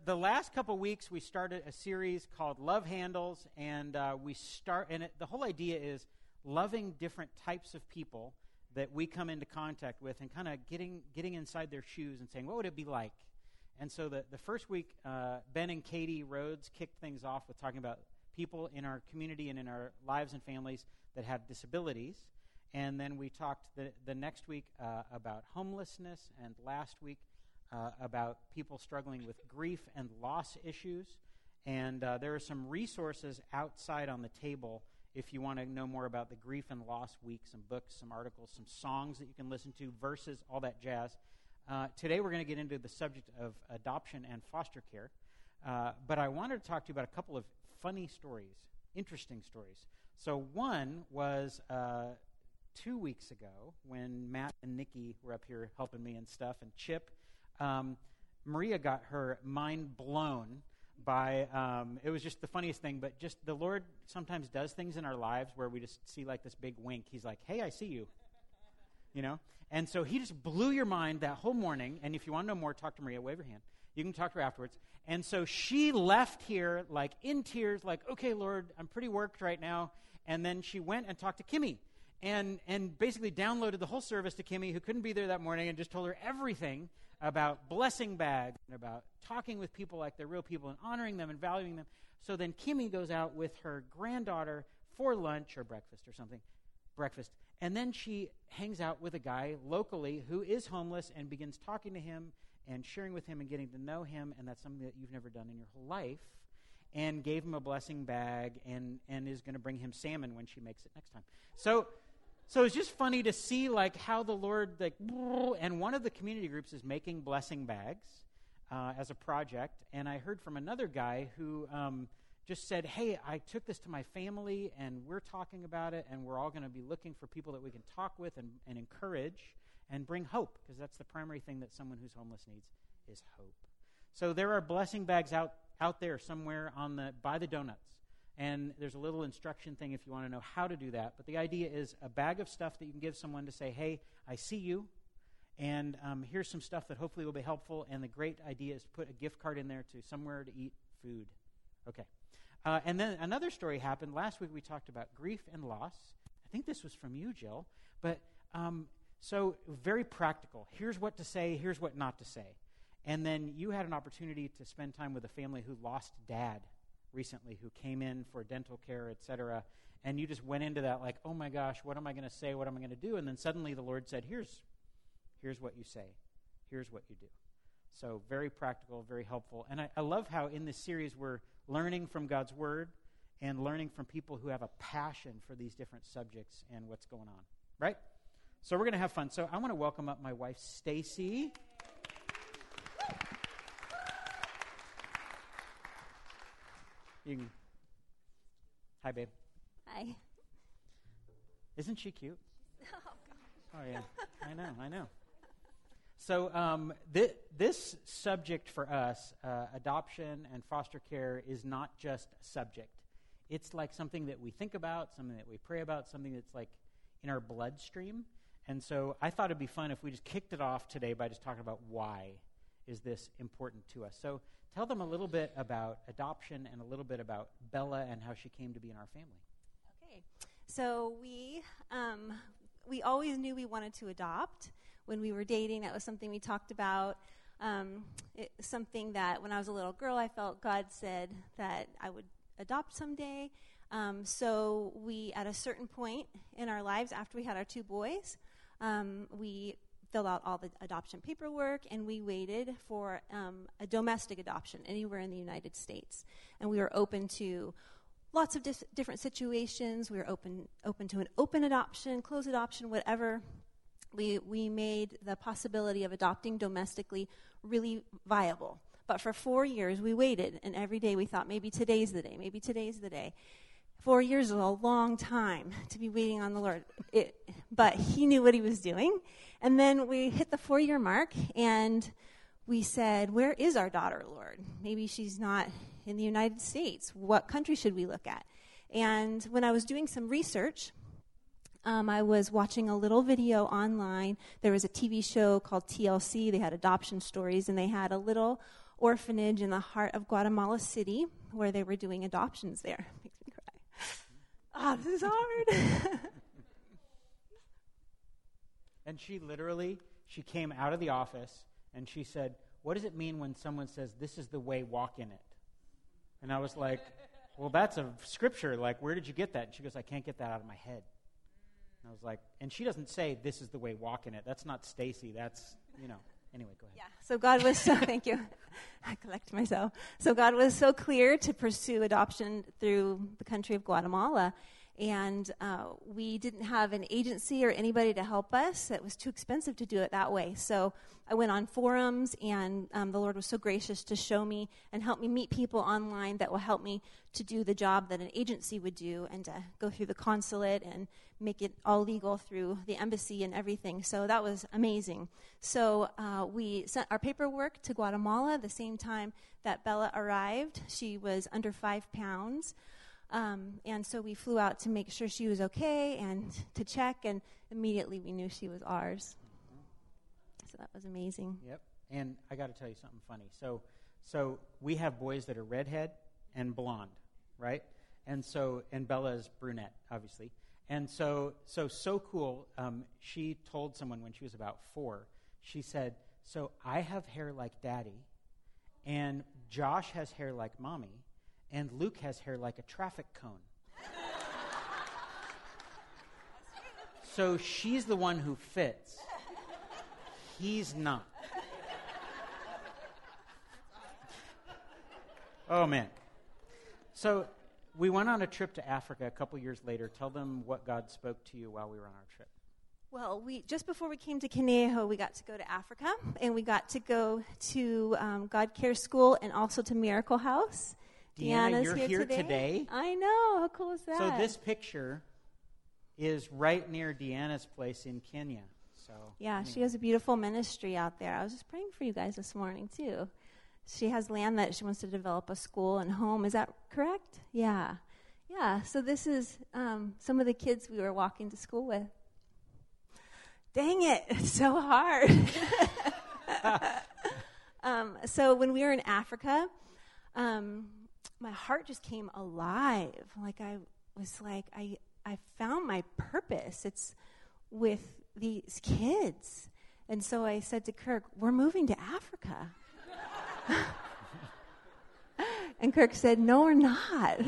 the last couple weeks, we started a series called Love Handles, and the whole idea is loving different types of people that we come into contact with, and kind of getting inside their shoes and saying, what would it be like? And so the first week, Ben and Katie Rhodes kicked things off with talking about people in our community and in our lives and families that have disabilities. And then we talked the next week about homelessness, and last week about people struggling with grief and loss issues. And there are some resources outside on the table if you want to know more about the Grief and Loss Week, some books, some articles, some songs that you can listen to, verses, all that jazz. Today we're going to get into the subject of adoption and foster care. But I wanted to talk to you about a couple of funny stories, interesting stories. So one was 2 weeks ago when Matt and Nikki were up here helping me and stuff, and Chip. Maria got her mind blown by, it was just the funniest thing, but just the Lord sometimes does things in our lives where we just see like this big wink. He's like, hey, I see you, you know? And so he just blew your mind that whole morning, and if you want to know more, talk to Maria, wave your hand. You can talk to her afterwards. And so she left here like in tears, like, okay, Lord, I'm pretty worked right now. And then she went and talked to Kimmy and basically downloaded the whole service to Kimmy, who couldn't be there that morning, and just told her everything about blessing bags and about talking with people like they're real people and honoring them and valuing them. So then Kimmy goes out with her granddaughter for lunch or breakfast or something, and then she hangs out with a guy locally who is homeless and begins talking to him and sharing with him and getting to know him, and that's something that you've never done in your whole life, and gave him a blessing bag and is going to bring him salmon when she makes it next time. So it's just funny to see like how the Lord, like, and one of the community groups is making blessing bags as a project, and I heard from another guy who just said, hey, I took this to my family, and we're talking about it, and we're all going to be looking for people that we can talk with and encourage and bring hope, because that's the primary thing that someone who's homeless needs is hope. So there are blessing bags out there somewhere by the donuts. And there's a little instruction thing if you want to know how to do that. But the idea is a bag of stuff that you can give someone to say, hey, I see you, and here's some stuff that hopefully will be helpful. And the great idea is to put a gift card in there to somewhere to eat food. Okay. And then another story happened. Last week we talked about grief and loss. I think this was from you, Jill. But so very practical. Here's what to say. Here's what not to say. And then you had an opportunity to spend time with a family who lost dad recently, who came in for dental care, etc. And you just went into that like, oh my gosh, what am I going to say? What am I going to do? And then suddenly the Lord said, here's what you say. Here's what you do. So very practical, very helpful. And I love how in this series we're learning from God's Word and learning from people who have a passion for these different subjects and what's going on, right? So we're going to have fun. So I want to welcome up my wife, Stacy. Hi, babe. Hi. Isn't she cute? Oh, gosh. Oh, yeah. I know. So this subject for us, adoption and foster care, is not just a subject. It's like something that we think about, something that we pray about, something that's like in our bloodstream. And so I thought it'd be fun if we just kicked it off today by just talking about why is this important to us. So tell them a little bit about adoption and a little bit about Bella and how she came to be in our family. Okay. So we always knew we wanted to adopt. When we were dating, that was something we talked about. Something that when I was a little girl, I felt God said that I would adopt someday. So we, at a certain point in our lives, after we had our two boys, we filled out all the adoption paperwork, and we waited for a domestic adoption anywhere in the United States. And we were open to lots of different situations. We were open to an open adoption, closed adoption, whatever. We made the possibility of adopting domestically really viable. But for 4 years, we waited, and every day we thought, maybe today's the day, maybe today's the day. 4 years is a long time to be waiting on the Lord. But he knew what he was doing. And then we hit the 4-year mark, and we said, where is our daughter, Lord? Maybe she's not in the United States. What country should we look at? And when I was doing some research, I was watching a little video online. There was a TV show called TLC. They had adoption stories, and they had a little orphanage in the heart of Guatemala City where they were doing adoptions there. Makes me cry. This is hard. And she came out of the office and she said, "What does it mean when someone says, 'This is the way, walk in it'?" And I was like, "Well, that's a scripture. Like, where did you get that?" And she goes, "I can't get that out of my head." And I was like, and she doesn't say, "This is the way, walk in it." That's not Stacy. That's, Anyway, go ahead. Yeah, so God was thank you. I collect myself. So God was so clear to pursue adoption through the country of Guatemala. And we didn't have an agency or anybody to help us. It was too expensive to do it that way. So I went on forums, and the Lord was so gracious to show me and help me meet people online that will help me to do the job that an agency would do and to go through the consulate and make it all legal through the embassy and everything. So that was amazing. So we sent our paperwork to Guatemala the same time that Bella arrived. She was under 5 pounds. And so we flew out to make sure she was okay and to check, and immediately we knew she was ours. So that was amazing. Yep. And I got to tell you something funny. So we have boys that are redhead and blonde, right? And Bella is brunette, obviously. And so cool. She told someone when she was about 4, she said, "So I have hair like Daddy, and Josh has hair like Mommy, and Luke has hair like a traffic cone." So she's the one who fits. He's not. Oh, man. So we went on a trip to Africa a couple years later. Tell them what God spoke to you while we were on our trip. Well, just before we came to Conejo, we got to go to Africa, and we got to go to God Care School and also to Miracle House. Deanna, you're here today? I know. How cool is that? So this picture is right near Deanna's place in Kenya. So yeah, she has a beautiful ministry out there. I was just praying for you guys this morning, too. She has land that she wants to develop a school and home. Is that correct? Yeah. Yeah, so this is some of the kids we were walking to school with. Dang it, it's so hard. So when we were in Africa, my heart just came alive. I found my purpose. It's with these kids. And so I said to Kirk, "We're moving to Africa." And Kirk said, "No, we're not."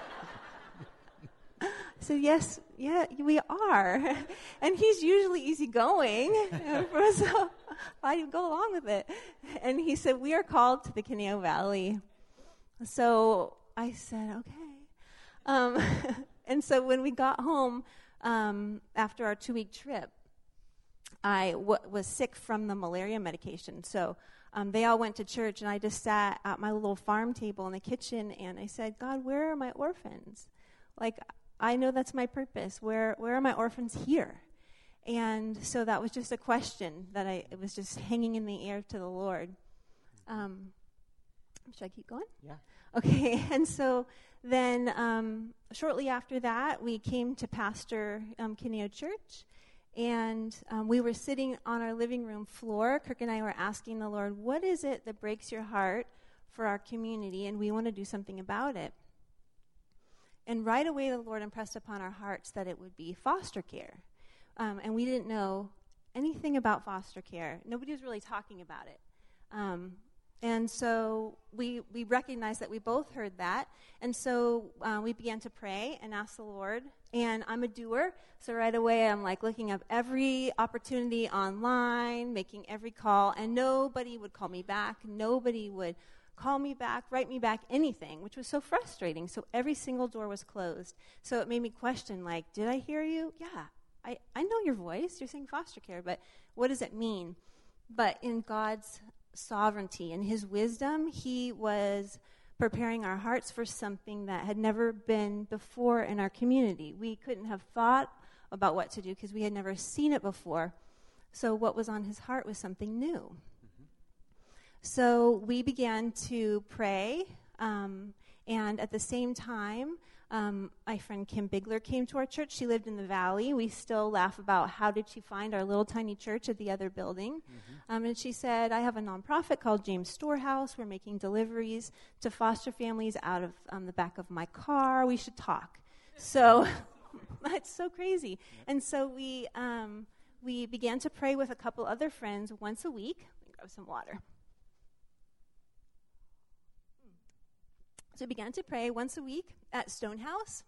I said, "Yes, yeah, we are." And he's usually easygoing, so I go along with it. And he said, "We are called to the Conejo Valley." So I said, "Okay." And so when we got home after our 2-week trip, I was sick from the malaria medication. So they all went to church, and I just sat at my little farm table in the kitchen, and I said, "God, where are my orphans? I know that's my purpose. Where are my orphans here?" And so that was just a question that it was just hanging in the air to the Lord. Should I keep going? Yeah. Okay, and so then shortly after that, we came to Pastor Conejo Church, and we were sitting on our living room floor. Kirk and I were asking the Lord, what is it that breaks your heart for our community, and we want to do something about it. And right away, the Lord impressed upon our hearts that it would be foster care. And we didn't know anything about foster care. Nobody was really talking about it. And so we recognized that we both heard that. And so we began to pray and ask the Lord. And I'm a doer, so right away I'm looking up every opportunity online, making every call, and nobody would call me back. Nobody would call me back, write me back, anything, which was so frustrating. So every single door was closed. So it made me question, did I hear you? Yeah, I know your voice. You're saying foster care, but what does it mean? But in God's sovereignty and his wisdom, he was preparing our hearts for something that had never been before in our community. We couldn't have thought about what to do because we had never seen it before. So what was on his heart was something new. Mm-hmm. So we began to pray, And at the same time, my friend Kim Bigler came to our church. She lived in the Valley. We still laugh about how did she find our little tiny church at the other building. And she said, I have a nonprofit called James Storehouse. We're making deliveries to foster families out of the back of my car. We should talk. So that's so crazy. And so we began to pray with a couple other friends once a week. Let me grab some water. So we began to pray once a week at Stonehouse,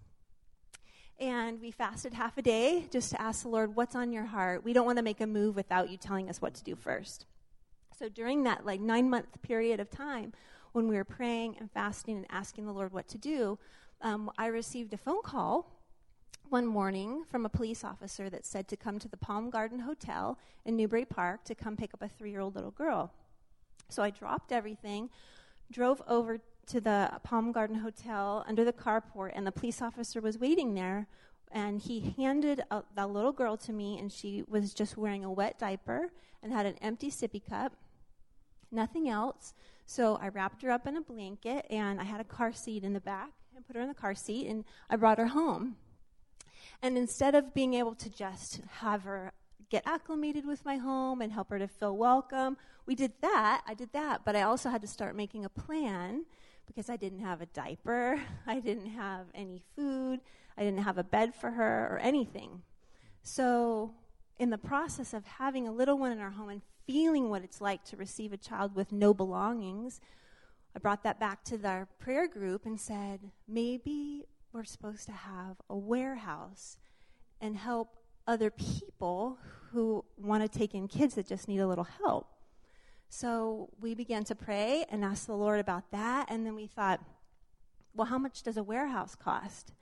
and we fasted half a day just to ask the Lord, what's on your heart? We don't want to make a move without you telling us what to do first. So during that 9-month period of time when we were praying and fasting and asking the Lord what to do, I received a phone call one morning from a police officer that said to come to the Palm Garden Hotel in Newbury Park to come pick up a 3-year-old little girl. So I dropped everything, drove over to the Palm Garden Hotel under the carport, and the police officer was waiting there, and he handed the little girl to me, and she was just wearing a wet diaper and had an empty sippy cup, nothing else. So I wrapped her up in a blanket, and I had a car seat in the back and put her in the car seat, and I brought her home. And instead of being able to just have her get acclimated with my home and help her to feel welcome, I did that, but I also had to start making a plan because I didn't have a diaper, I didn't have any food, I didn't have a bed for her or anything. So in the process of having a little one in our home and feeling what it's like to receive a child with no belongings, I brought that back to our prayer group and said, maybe we're supposed to have a warehouse and help other people who want to take in kids that just need a little help. So we began to pray and ask the Lord about that, and then we thought, well, how much does a warehouse cost?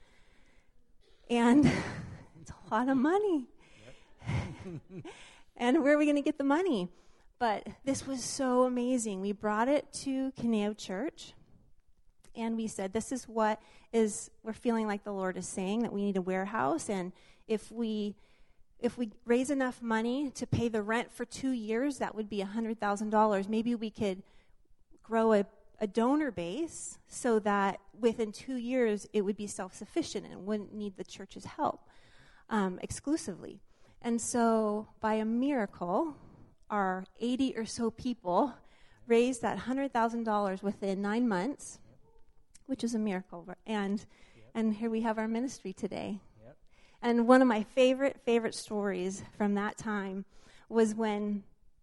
And it's a lot of money. Yep. And where are we going to get the money? But this was so amazing. We brought it to Kineo Church, and we said, this is what we're feeling like the Lord is saying, that we need a warehouse, and if we raise enough money to pay the rent for 2 years, that would be $100,000. Maybe we could grow a donor base so that within 2 years it would be self-sufficient and wouldn't need the church's help exclusively. And so by a miracle, our 80 or so people raised that $100,000 within 9 months, which is a miracle. And here we have our ministry today. And one of my favorite stories from that time was when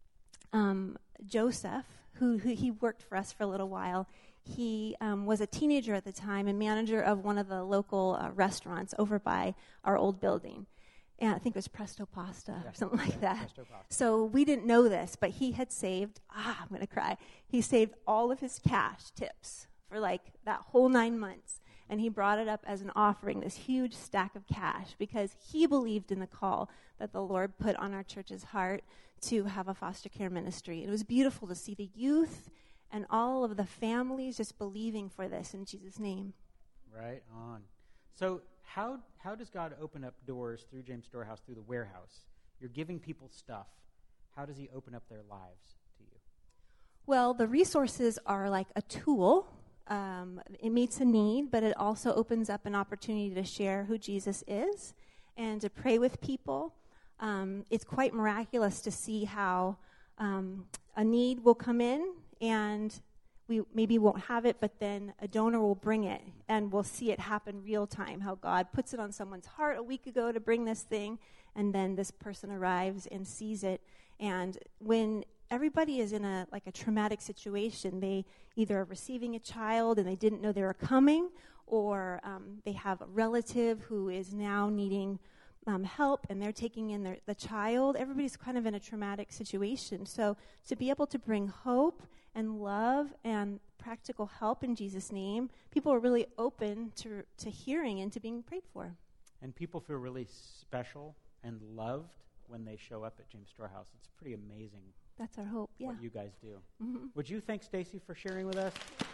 Joseph, who he worked for us for a little while, he was a teenager at the time and manager of one of the local restaurants over by our old building. And I think it was Presto Pasta or something like that. So we didn't know this, but he had saved, I'm going to cry, he saved all of his cash tips for that whole 9 months. And he brought it up as an offering, this huge stack of cash, because he believed in the call that the Lord put on our church's heart to have a foster care ministry. It was beautiful to see the youth and all of the families just believing for this in Jesus' name. Right on. So how does God open up doors through James Storehouse, through the warehouse? You're giving people stuff. How does he open up their lives to you? Well, the resources are like a tool. It meets a need, but it also opens up an opportunity to share who Jesus is and to pray with people. It's quite miraculous to see how a need will come in and we maybe won't have it, but then a donor will bring it, and we'll see it happen real time, how God puts it on someone's heart a week ago to bring this thing, and then this person arrives and sees it. And when everybody is in a traumatic situation, they either are receiving a child and they didn't know they were coming, or they have a relative who is now needing help and they're taking in the child. Everybody's kind of in a traumatic situation. So to be able to bring hope and love and practical help in Jesus' name, people are really open to hearing and to being prayed for. And people feel really special and loved when they show up at James Storehouse. It's pretty amazing. That's our hope, yeah. What you guys do. Mm-hmm. Would you thank Stacy for sharing with us?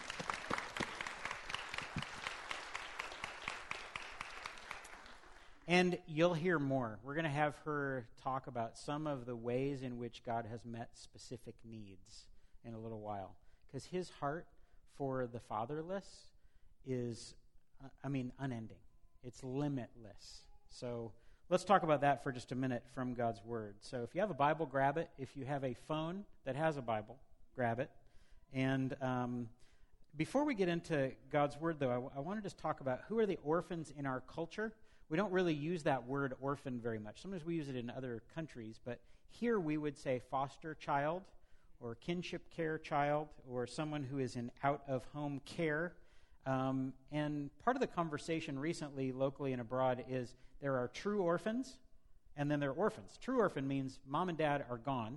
And you'll hear more. We're going to have her talk about some of the ways in which God has met specific needs in a little while. Because his heart for the fatherless is, unending. It's limitless. So let's talk about that for just a minute from God's Word. So if you have a Bible, grab it. If you have a phone that has a Bible, grab it. And before we get into God's Word, though, I want to just talk about who are the orphans in our culture. We don't really use that word orphan very much. Sometimes we use it in other countries, but here we would say foster child or kinship care child or someone who is in out-of-home care. And part of the conversation recently, locally and abroad, is there are true orphans, and then there are orphans. True orphan means mom and dad are gone,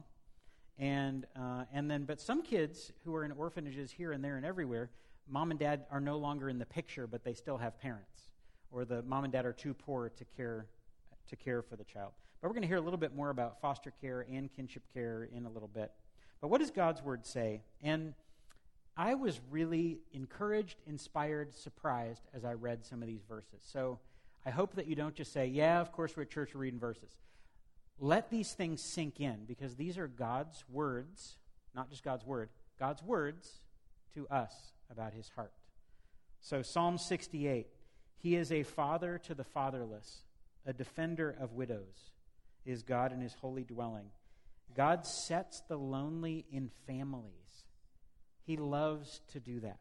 but some kids who are in orphanages here and there and everywhere, mom and dad are no longer in the picture, but they still have parents, or the mom and dad are too poor to care for the child. But we're going to hear a little bit more about foster care and kinship care in a little bit. But what does God's Word say? And I was really encouraged, inspired, surprised as I read some of these verses. So I hope that you don't just say, yeah, of course we're at church, we're reading verses. Let these things sink in, because these are God's words, not just God's Word, God's words to us about His heart. So Psalm 68, He is a father to the fatherless, a defender of widows, is God in His holy dwelling. God sets the lonely in families. He loves to do that.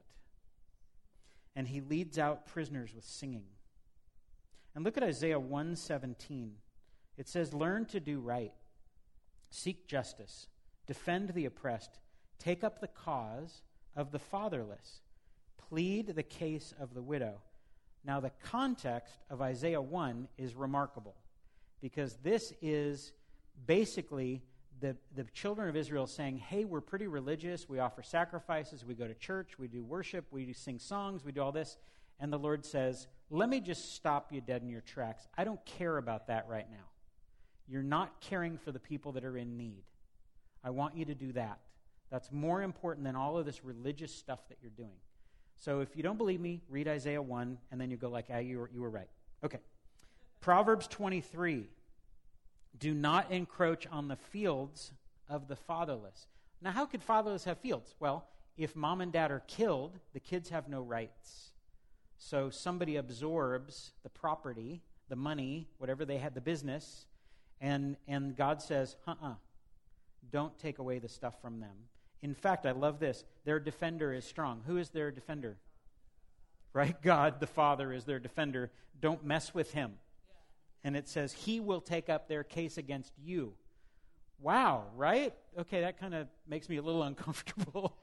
And He leads out prisoners with singing. And look at Isaiah 1:17. It says, learn to do right, seek justice, defend the oppressed, take up the cause of the fatherless, plead the case of the widow. Now the context of Isaiah 1 is remarkable, because this is basically the children of Israel saying, hey, we're pretty religious, we offer sacrifices, we go to church, we do worship, we sing songs, we do all this. And the Lord says, let me just stop you dead in your tracks. I don't care about that right now. You're not caring for the people that are in need. I want you to do that. That's more important than all of this religious stuff that you're doing. So if you don't believe me, read Isaiah 1, and then you go like, you were right. Okay. Proverbs 23. Do not encroach on the fields of the fatherless. Now, how could fatherless have fields? Well, if mom and dad are killed, the kids have no rights. So somebody absorbs the property, the money, whatever they had, the business, and God says, don't take away the stuff from them. In fact, I love this. Their defender is strong. Who is their defender? Right? God, the Father, is their defender. Don't mess with Him. And it says, He will take up their case against you. Wow, right? Okay, that kind of makes me a little uncomfortable.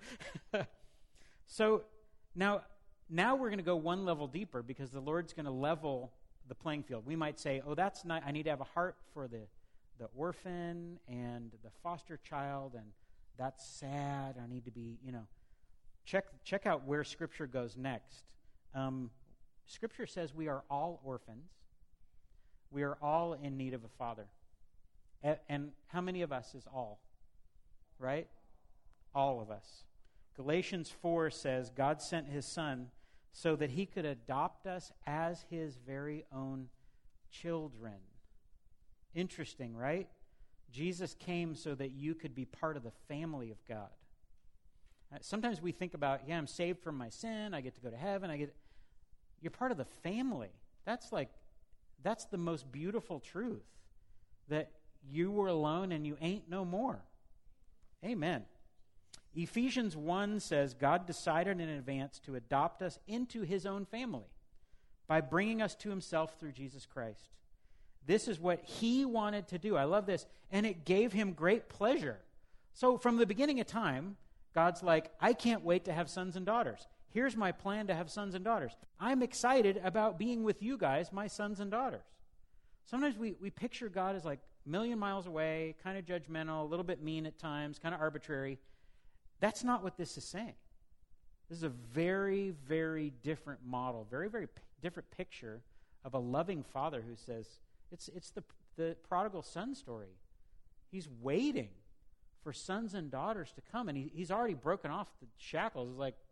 So now we're going to go one level deeper, because the Lord's going to level the playing field. We might say, oh, that's not, I need to have a heart for the orphan and the foster child, and that's sad. I need to be, check out where Scripture goes next. Scripture says we are all orphans. We are all in need of a father. And how many of us is all? Right? All of us. Galatians 4 says God sent His Son so that He could adopt us as His very own children. Interesting, right? Jesus came so that you could be part of the family of God. Sometimes we think about, I'm saved from my sin, I get to go to heaven, you're part of the family. That's the most beautiful truth, that you were alone and you ain't no more. Amen. Ephesians 1 says God decided in advance to adopt us into His own family by bringing us to Himself through Jesus Christ. This is what He wanted to do. I love this. And it gave Him great pleasure. So from the beginning of time, God's like, I can't wait to have sons and daughters. Here's my plan to have sons and daughters. I'm excited about being with you guys, my sons and daughters. Sometimes we picture God as like a million miles away, kind of judgmental, a little bit mean at times, kind of arbitrary. That's not what this is saying. This is a very, very different model, very, very different picture of a loving father who says, it's the prodigal son story. He's waiting for sons and daughters to come, and he's already broken off the shackles. It's like,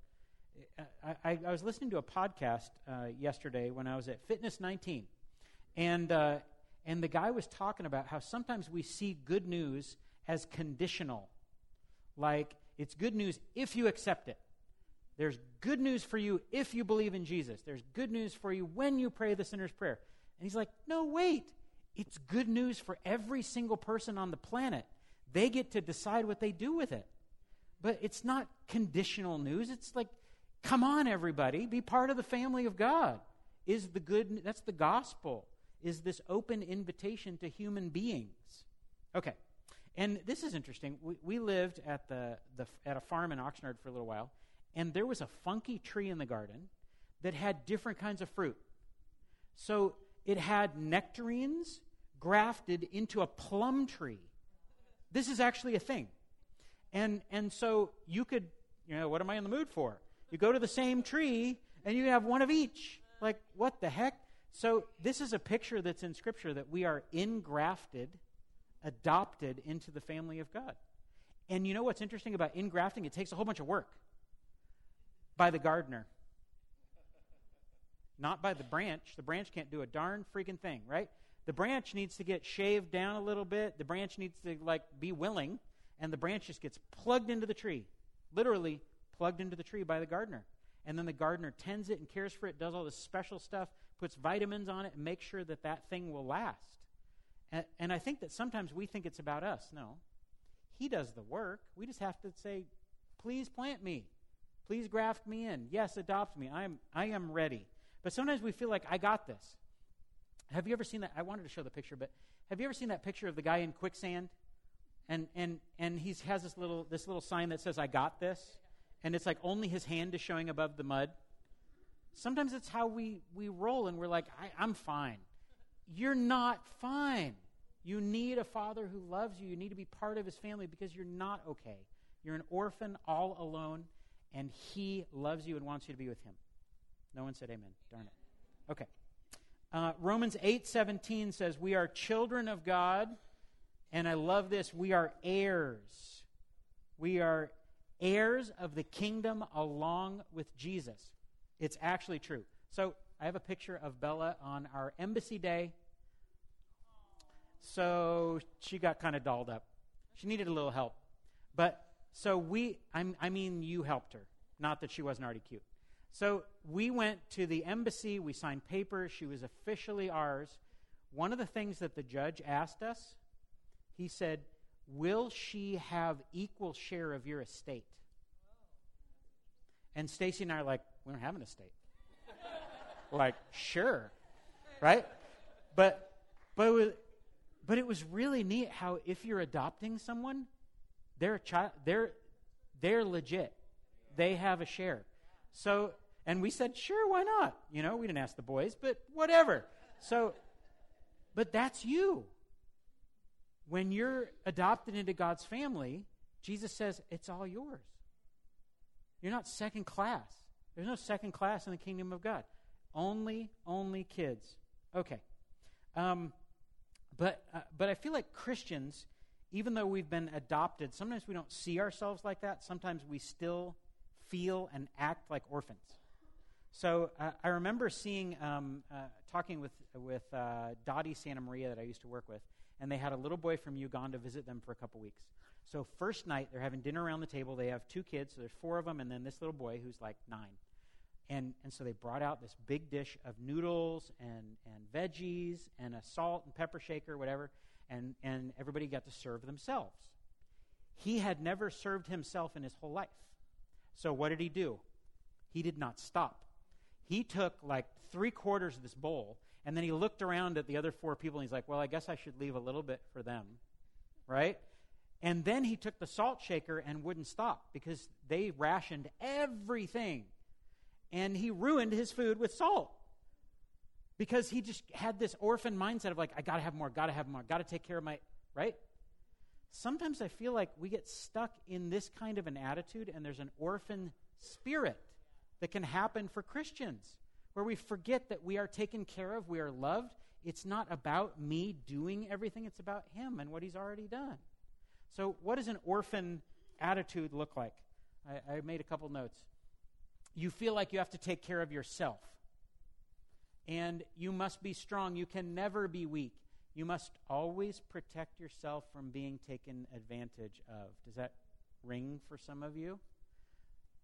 I was listening to a podcast yesterday when I was at Fitness 19, and the guy was talking about how sometimes we see good news as conditional, like it's good news if you accept it. There's good news for you if you believe in Jesus. There's good news for you when you pray the sinner's prayer. And he's like, no, wait. It's good news for every single person on the planet. They get to decide what they do with it. But it's not conditional news. It's like, come on, everybody. Be part of the family of God. That's the gospel, is this open invitation to human beings. Okay. And this is interesting. We lived at a farm in Oxnard for a little while, and there was a funky tree in the garden that had different kinds of fruit. So it had nectarines grafted into a plum tree. This is actually a thing. And so you could, what am I in the mood for? You go to the same tree, and you have one of each. Like, what the heck? So this is a picture that's in Scripture that we are engrafted, adopted into the family of God. And you know what's interesting about engrafting? It takes a whole bunch of work by the gardener. Not by the branch. The branch can't do a darn freaking thing, right? The branch needs to get shaved down a little bit. The branch needs to, be willing. And the branch just gets plugged into the tree. Literally plugged into the tree by the gardener. And then the gardener tends it and cares for it, does all this special stuff, puts vitamins on it, and makes sure that that thing will last. And I think that sometimes we think it's about us. No. He does the work. We just have to say, please plant me. Please graft me in. Yes, adopt me. I am ready. But sometimes we feel like, I got this. Have you ever seen that? I wanted to show the picture, but have you ever seen that picture of the guy in quicksand? And he has this little sign that says, I got this. And it's like only his hand is showing above the mud. Sometimes it's how we roll, and we're like, I'm fine. You're not fine. You need a father who loves you. You need to be part of his family because you're not okay. You're an orphan all alone, and he loves you and wants you to be with him. No one said amen. Darn it. Okay. Romans 8:17 says, we are children of God, and I love this. We are heirs. We are heirs of the kingdom along with Jesus. It's actually true. So I have a picture of Bella on our embassy day. So she got kind of dolled up. She needed a little help. But so you helped her. Not that she wasn't already cute. So we went to the embassy. We signed papers. She was officially ours. One of the things that the judge asked us, he said, will she have equal share of your estate? And Stacy and I are like, we don't have an estate. Like, sure, right? But it was really neat how if you're adopting someone, they're a child, they're legit. They have a share. So, and we said, sure, why not? We didn't ask the boys, but whatever. So, but that's you. When you're adopted into God's family, Jesus says it's all yours. You're not second class. There's no second class in the kingdom of God. Only kids. Okay. But I feel like Christians, even though we've been adopted, sometimes we don't see ourselves like that. Sometimes we still feel and act like orphans. So I remember talking with Dottie Santa Maria that I used to work with, and they had a little boy from Uganda visit them for a couple weeks. So first night, they're having dinner around the table. They have 2 kids, so there's 4 of them, and then this little boy who's like 9. And so they brought out this big dish of noodles and veggies and a salt and pepper shaker, whatever, and everybody got to serve themselves. He had never served himself in his whole life. So what did he do? He did not stop. He took like 3/4 of this bowl, and then he looked around at the other 4 people, and he's like, well, I guess I should leave a little bit for them, right? And then he took the salt shaker and wouldn't stop because they rationed everything. And he ruined his food with salt because he just had this orphan mindset of like, I got to have more, got to take care of my, right? Sometimes I feel like we get stuck in this kind of an attitude, and there's an orphan spirit that can happen for Christians where we forget that we are taken care of, we are loved. It's not about me doing everything. It's about him and what he's already done. So what does an orphan attitude look like? I made a couple notes. You feel like you have to take care of yourself. And you must be strong. You can never be weak. You must always protect yourself from being taken advantage of. Does that ring for some of you?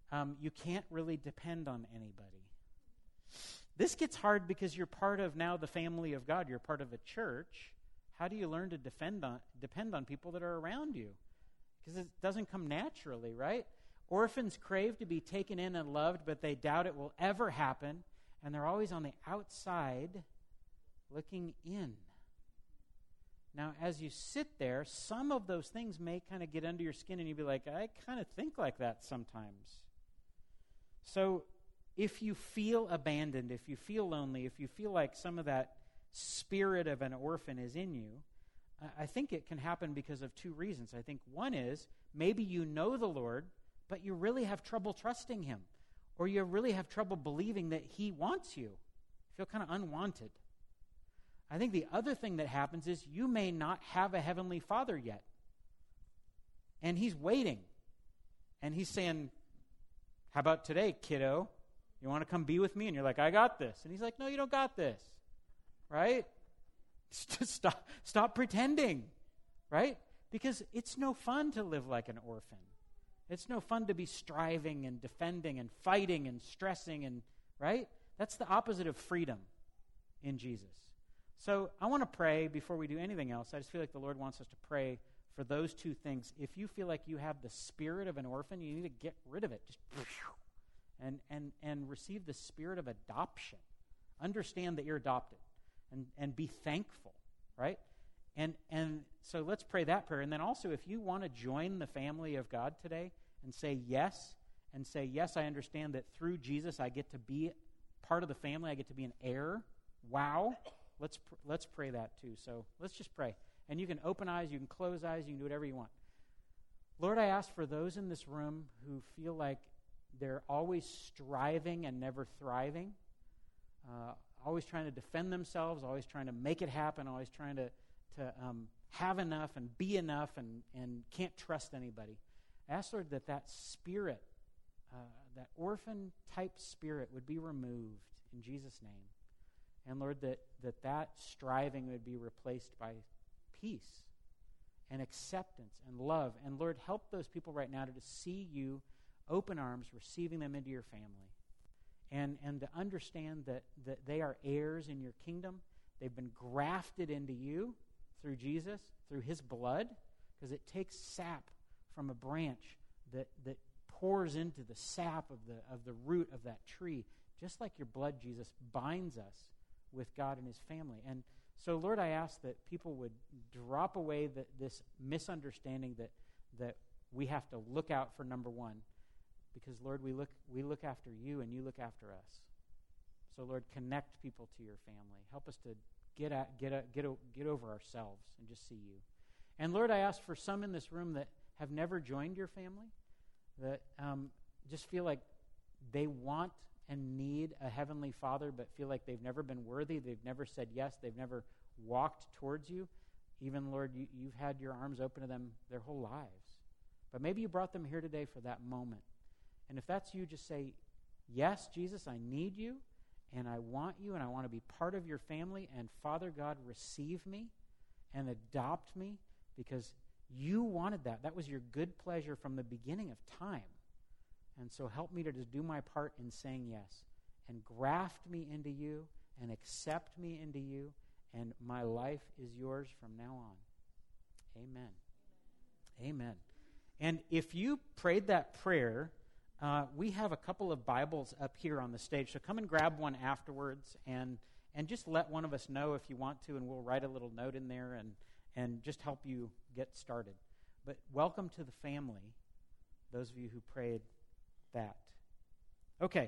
you can't really depend on anybody. This gets hard because you're part of now the family of God. You're part of a church. How do you learn to depend on people that are around you? Because it doesn't come naturally, right? Orphans crave to be taken in and loved, but they doubt it will ever happen, and they're always on the outside looking in. Now, as you sit there, some of those things may kind of get under your skin, and you'd be like, I kind of think like that sometimes. So if you feel abandoned, if you feel lonely, if you feel like some of that spirit of an orphan is in you, I think it can happen because of two reasons. I think one is maybe you know the Lord, but you really have trouble trusting him, or you really have trouble believing that he wants you. You feel kind of unwanted. I think the other thing that happens is you may not have a heavenly Father yet. And he's waiting. And he's saying, how about today, kiddo? You want to come be with me? And you're like, I got this. And he's like, no, you don't got this. Right? Just stop pretending. Right? Because it's no fun to live like an orphan. It's no fun to be striving and defending and fighting and stressing and, right? That's the opposite of freedom in Jesus. So I want to pray before we do anything else. I just feel like the Lord wants us to pray for those two things. If you feel like you have the spirit of an orphan, you need to get rid of it. Just and receive the spirit of adoption. Understand that you're adopted and be thankful, right? And so let's pray that prayer. And then also, if you want to join the family of God today and say yes, I understand that through Jesus I get to be part of the family, I get to be an heir. Wow. Let's pray that too. So let's just pray. And you can open eyes, you can close eyes, you can do whatever you want. Lord, I ask for those in this room who feel like they're always striving and never thriving, always trying to defend themselves, always trying to make it happen, always trying to have enough and be enough and can't trust anybody. I ask, Lord, that spirit, that orphan-type spirit would be removed in Jesus' name. And Lord, that striving would be replaced by peace and acceptance and love. And Lord, help those people right now to see you open arms, receiving them into your family. And to understand that they are heirs in your kingdom. They've been grafted into you through Jesus, through his blood, because it takes sap from a branch that pours into the sap of the root of that tree, just like your blood, Jesus, binds us with God and his family. And so, Lord, I ask that people would drop away this misunderstanding that we have to look out for number one, because, Lord, we look after you and you look after us. So, Lord, connect people to your family. Help us to get over ourselves and just see you. And, Lord, I ask for some in this room that have never joined your family, that just feel like they want and need a heavenly Father, but feel like they've never been worthy, they've never said yes, they've never walked towards you. Even, Lord, you've had your arms open to them their whole lives. But maybe you brought them here today for that moment. And if that's you, just say, yes, Jesus, I need you, and I want you, and I want to be part of your family, and Father God, receive me and adopt me, because you wanted that. That was your good pleasure from the beginning of time. And so help me to just do my part in saying yes, and graft me into you, and accept me into you, and my life is yours from now on. Amen. Amen. And if you prayed that prayer, we have a couple of Bibles up here on the stage, so come and grab one afterwards, and just let one of us know if you want to, and we'll write a little note in there and just help you get started. But welcome to the family, those of you who prayed that. Okay,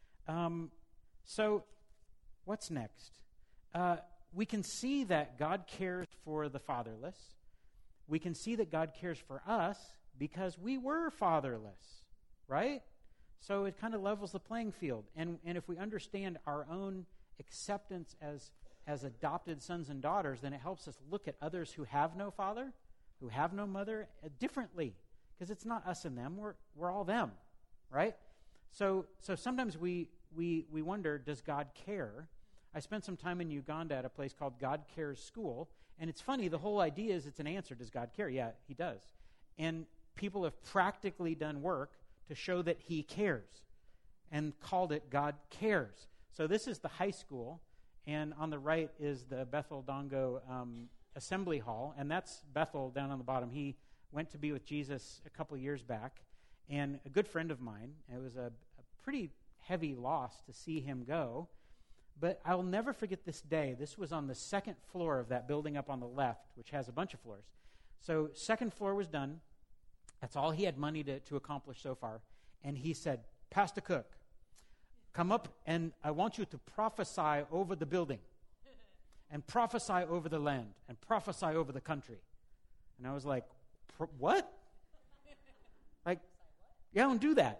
so what's next? We can see that God cares for the fatherless. We can see that God cares for us because we were fatherless, right? So it kind of levels the playing field. And if we understand our own acceptance as adopted sons and daughters, then it helps us look at others who have no father, who have no mother, differently. Because it's not us and them, we're all them, right? So sometimes we wonder, does God care? I spent some time in Uganda at a place called God Cares School, and it's funny, the whole idea is it's an answer, does God care? Yeah, he does. And people have practically done work to show that he cares, and called it God Cares. So this is the high school, and on the right is the Bethel Dongo Assembly Hall, and that's Bethel down on the bottom. He went to be with Jesus a couple years back, and a good friend of mine, it was a pretty heavy loss to see him go, but I'll never forget this day. This was on the second floor of that building up on the left, which has a bunch of floors. So second floor was done. That's all he had money to accomplish so far. And he said, Pastor Cook, come up and I want you to prophesy over the building and prophesy over the land and prophesy over the country. And I was like, what? Like, yeah, don't do that,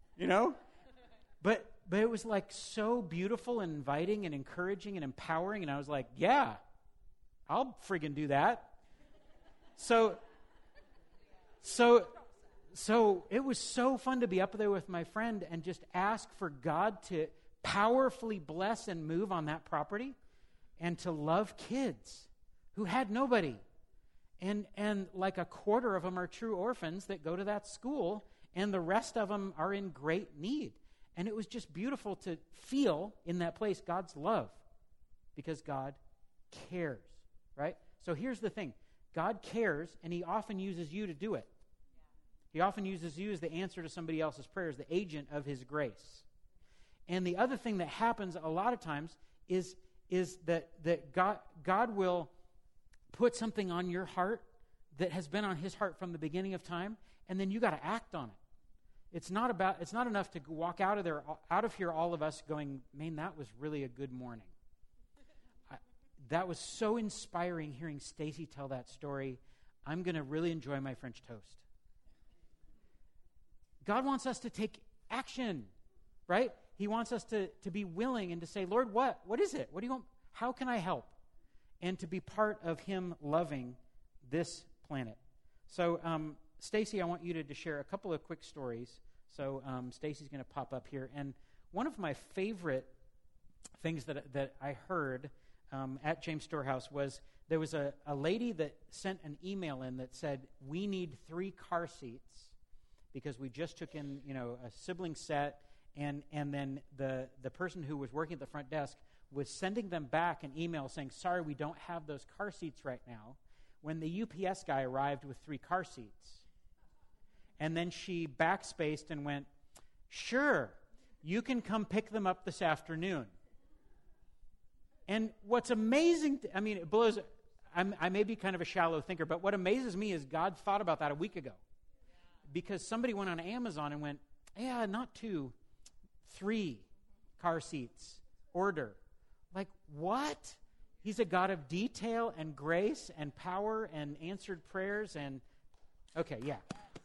But it was like so beautiful and inviting and encouraging and empowering. And I was like, yeah, I'll friggin' do that. So it was so fun to be up there with my friend and just ask for God to powerfully bless and move on that property and to love kids who had nobody. And like a quarter of them are true orphans that go to that school, and the rest of them are in great need. And it was just beautiful to feel in that place God's love because God cares, right? So here's the thing. God cares, and he often uses you to do it. He often uses you as the answer to somebody else's prayers, the agent of his grace. And the other thing that happens a lot of times is that God will put something on your heart that has been on his heart from the beginning of time, and then you got to act on it. It's not enough to walk out of here, all of us going, man, that was really a good morning. That was so inspiring hearing Stacy tell that story. I'm going to really enjoy my French toast. God wants us to take action, right? He wants us to be willing and to say, Lord, what? What is it? What do you want? How can I help? And to be part of him loving this planet. So, Stacy, I want you to share a couple of quick stories. So, Stacy's going to pop up here. And one of my favorite things that I heard at James Storehouse was there was a lady that sent an email in that said, we need 3 car seats because we just took in, a sibling set, and then the person who was working at the front desk was sending them back an email saying, sorry, we don't have those car seats right now, when the UPS guy arrived with 3 car seats. And then she backspaced and went, sure, you can come pick them up this afternoon. And what's amazing, it blows, I may be kind of a shallow thinker, but what amazes me is God thought about that a week ago. Because somebody went on Amazon and went, yeah, not 2, 3 car seats, order. Like, what? He's a God of detail and grace and power and answered prayers and, okay, yeah.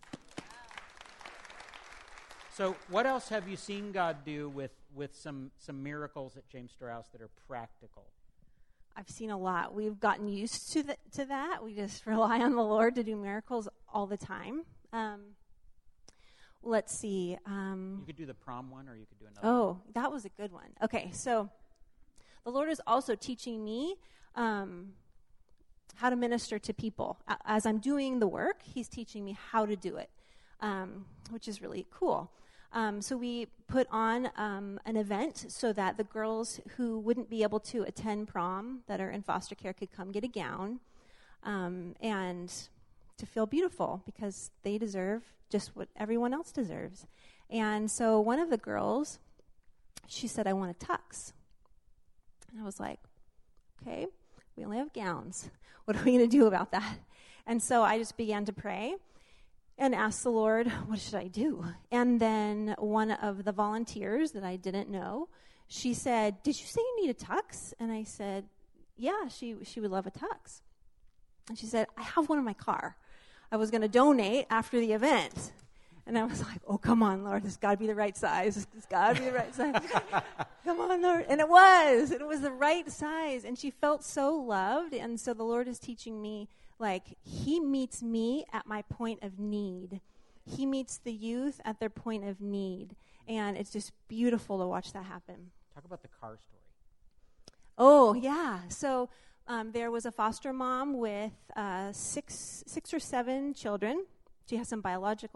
So what else have you seen God do with some miracles at James Storehouse that are practical? I've seen a lot. We've gotten used to that. We just rely on the Lord to do miracles all the time. Let's see. You could do the prom one, or you could do another. Oh, that was a good one. Okay, so the Lord is also teaching me how to minister to people. As I'm doing the work, he's teaching me how to do it, which is really cool. So we put on an event so that the girls who wouldn't be able to attend prom that are in foster care could come get a gown and to feel beautiful because they deserve just what everyone else deserves. And so one of the girls, she said, I want a tux. And I was like, okay, we only have gowns. What are we going to do about that? And so I just began to pray and asked the Lord, what should I do? And then one of the volunteers that I didn't know, she said, did you say you need a tux? And I said, yeah, she would love a tux. And she said, I have one in my car. I was going to donate after the event. And I was like, oh, come on, Lord, this got to be the right size. This got to be the right size. Come on, Lord. And it was the right size. And she felt so loved. And so the Lord is teaching me, like, he meets me at my point of need. He meets the youth at their point of need. And it's just beautiful to watch that happen. Talk about the car story. Oh, yeah. So there was a foster mom with six or seven children. She has some biological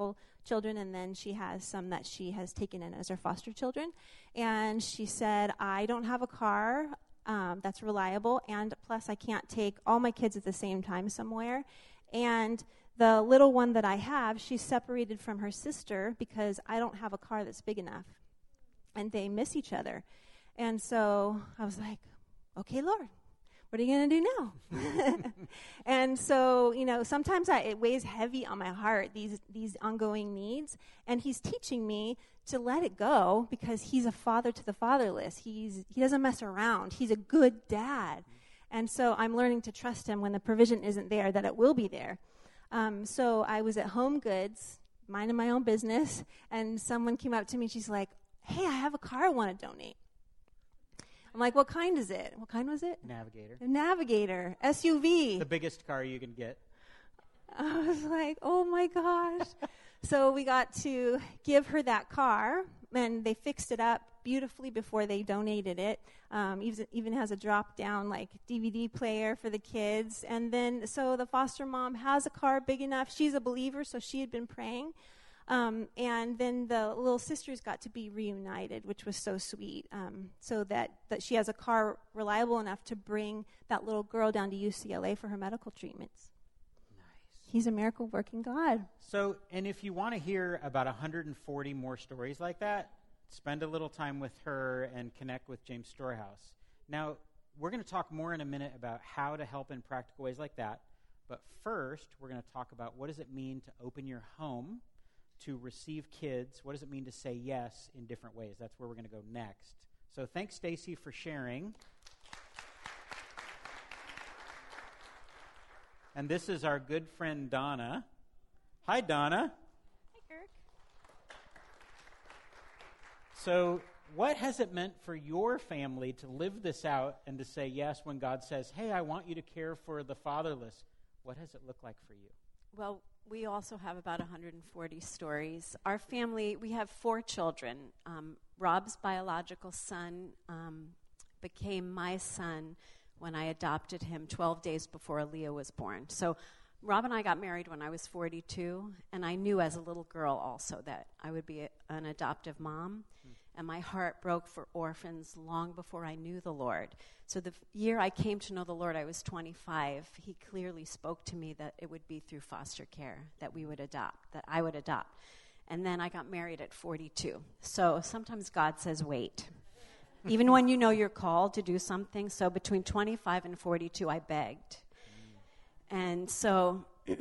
children, and then she has some that she has taken in as her foster children. And she said, I don't have a car that's reliable, and plus I can't take all my kids at the same time somewhere. And the little one that I have, she's separated from her sister because I don't have a car that's big enough. And they miss each other. And so I was like, okay, Lord, what are you going to do now? And so, sometimes it weighs heavy on my heart, these ongoing needs. And he's teaching me to let it go because he's a father to the fatherless. He doesn't mess around. He's a good dad. And so I'm learning to trust him when the provision isn't there, that it will be there. So I was at Home Goods, minding my own business, and someone came up to me. She's like, hey, I have a car I want to donate. I'm like, what kind is it? What kind was it? Navigator. A Navigator, SUV. The biggest car you can get. I was like, oh my gosh. So we got to give her that car, and they fixed it up beautifully before they donated it. Even has a drop-down like DVD player for the kids. And then, so the foster mom has a car big enough. She's a believer, so she had been praying. And then the little sisters got to be reunited, which was so sweet, so that she has a car reliable enough to bring that little girl down to UCLA for her medical treatments. Nice. He's a miracle-working God. So, and if you want to hear about 140 more stories like that, spend a little time with her and connect with James Storehouse. Now, we're going to talk more in a minute about how to help in practical ways like that. But first, we're going to talk about what does it mean to open your home to receive kids. What does it mean to say yes in different ways? That's where we're going to go next. So thanks, Stacy, for sharing. And this is our good friend, Donna. Hi, Donna. Hi, Kirk. So what has it meant for your family to live this out and to say yes when God says, hey, I want you to care for the fatherless? What has it looked like for you? Well, we also have about 140 stories. Our family, we have 4 children. Rob's biological son became my son when I adopted him 12 days before Aaliyah was born. So Rob and I got married when I was 42, and I knew as a little girl also that I would be an adoptive mom. And my heart broke for orphans long before I knew the Lord. So the year I came to know the Lord, I was 25. He clearly spoke to me that it would be through foster care that we would adopt, that I would adopt. And then I got married at 42. So sometimes God says, wait. Even when you know you're called to do something. So between 25 and 42, I begged. And so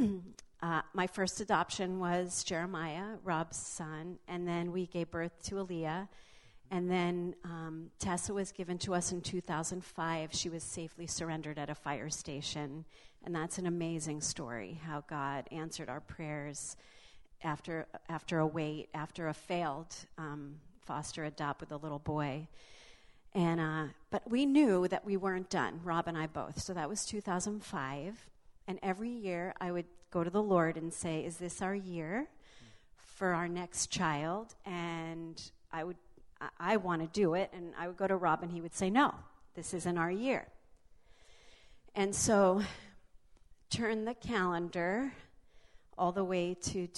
my first adoption was Jeremiah, Rob's son. And then we gave birth to Aaliyah. And then Tessa was given to us in 2005. She was safely surrendered at a fire station. And that's an amazing story, how God answered our prayers after a wait, after a failed foster adopt with a little boy. And but we knew that we weren't done, Rob and I both. So that was 2005. And every year I would go to the Lord and say, is this our year for our next child? And I want to do it. And I would go to Rob and he would say, no, this isn't our year. And so turn the calendar all the way to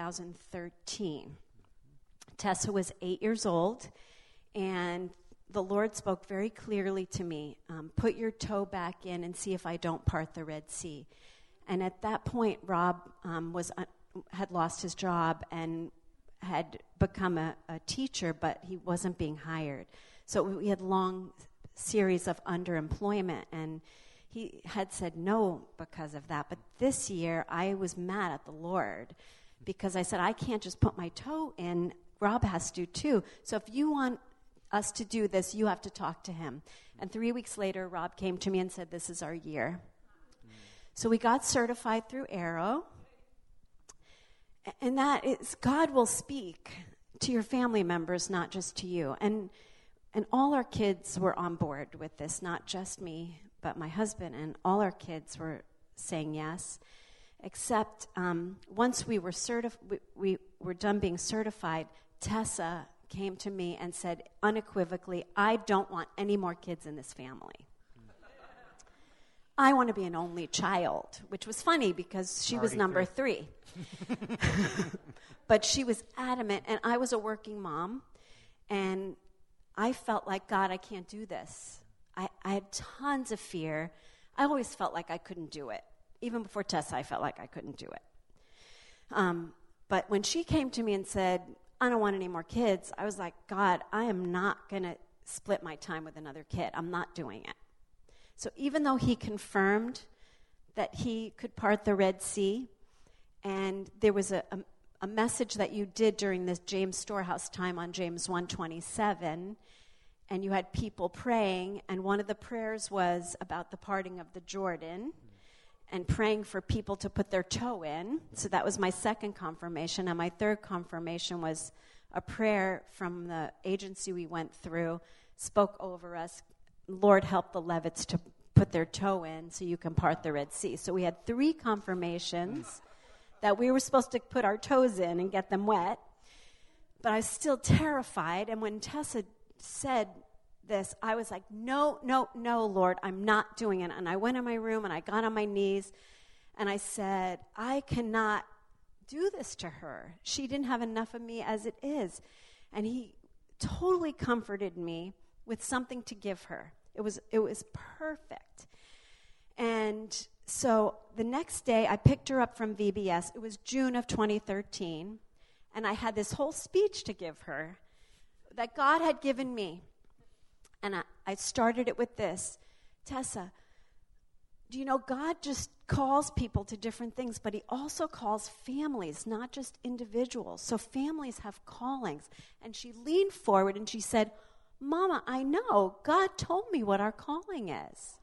2013. Tessa was 8 years old, and the Lord spoke very clearly to me, put your toe back in and see if I don't part the Red Sea. And at that point, Rob had lost his job and had become a teacher, but he wasn't being hired. So we had long series of underemployment, and he had said no because of that. But this year, I was mad at the Lord because I said, I can't just put my toe in. Rob has to too. So if you want us to do this, you have to talk to him. And 3 weeks later, Rob came to me and said, this is our year. So we got certified through Arrow. And that is, God will speak to your family members, not just to you. And all our kids were on board with this, not just me, but my husband. And all our kids were saying yes, except once we were we were done being certified, Tessa came to me and said unequivocally, I don't want any more kids in this family. I want to be an only child, which was funny because she was Already number 3. But she was adamant, and I was a working mom, and I felt like, God, I can't do this. I had tons of fear. I always felt like I couldn't do it. Even before Tessa, I felt like I couldn't do it. But when she came to me and said, I don't want any more kids, I was like, God, I am not going to split my time with another kid. I'm not doing it. So even though he confirmed that he could part the Red Sea, and there was a message that you did during this James Storehouse time on James 1:27, and you had people praying, and one of the prayers was about the parting of the Jordan and praying for people to put their toe in. So that was my second confirmation, and my third confirmation was a prayer from the agency we went through, spoke over us, Lord, help the Levitts to put their toe in so you can part the Red Sea. So we had 3 confirmations that we were supposed to put our toes in and get them wet. But I was still terrified. And when Tessa said this, I was like, no, Lord, I'm not doing it. And I went in my room and I got on my knees and I said, I cannot do this to her. She didn't have enough of me as it is. And he totally comforted me with something to give her. It was perfect. And so the next day, I picked her up from VBS. It was June of 2013, and I had this whole speech to give her that God had given me. And I started it with this. Tessa, do you know God just calls people to different things, but he also calls families, not just individuals. So families have callings. And she leaned forward and she said, Mama, I know. God told me what our calling is.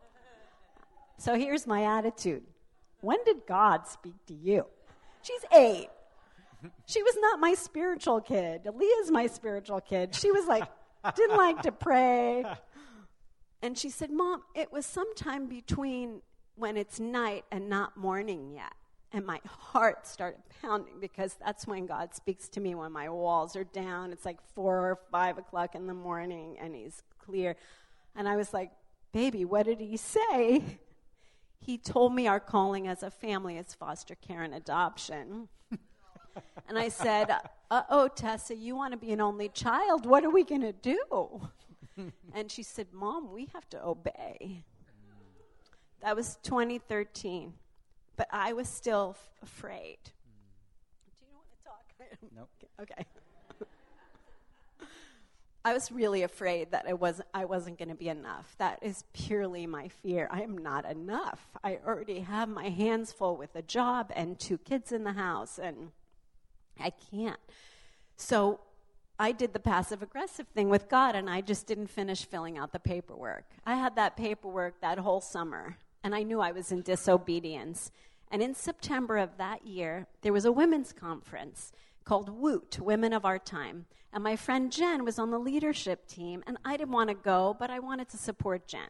So here's my attitude. When did God speak to you? She's 8. She was not my spiritual kid. Leah's my spiritual kid. She was like, didn't like to pray. And she said, Mom, it was sometime between when it's night and not morning yet. And my heart started pounding because that's when God speaks to me when my walls are down. It's like 4 or 5 o'clock in the morning and he's clear. And I was like, baby, what did he say? He told me our calling as a family is foster care and adoption. And I said, uh-oh, Tessa, you want to be an only child. What are we going to do? And she said, Mom, we have to obey. That was 2013. But I was still afraid. Do you want to talk? Nope. Okay. I was really afraid that I wasn't going to be enough. That is purely my fear. I am not enough. I already have my hands full with a job and 2 kids in the house, and I can't. So I did the passive-aggressive thing with God, and I just didn't finish filling out the paperwork. I had that paperwork that whole summer, and I knew I was in disobedience. And in September of that year, there was a women's conference called WOOT, Women of Our Time. And my friend Jen was on the leadership team, and I didn't want to go, but I wanted to support Jen.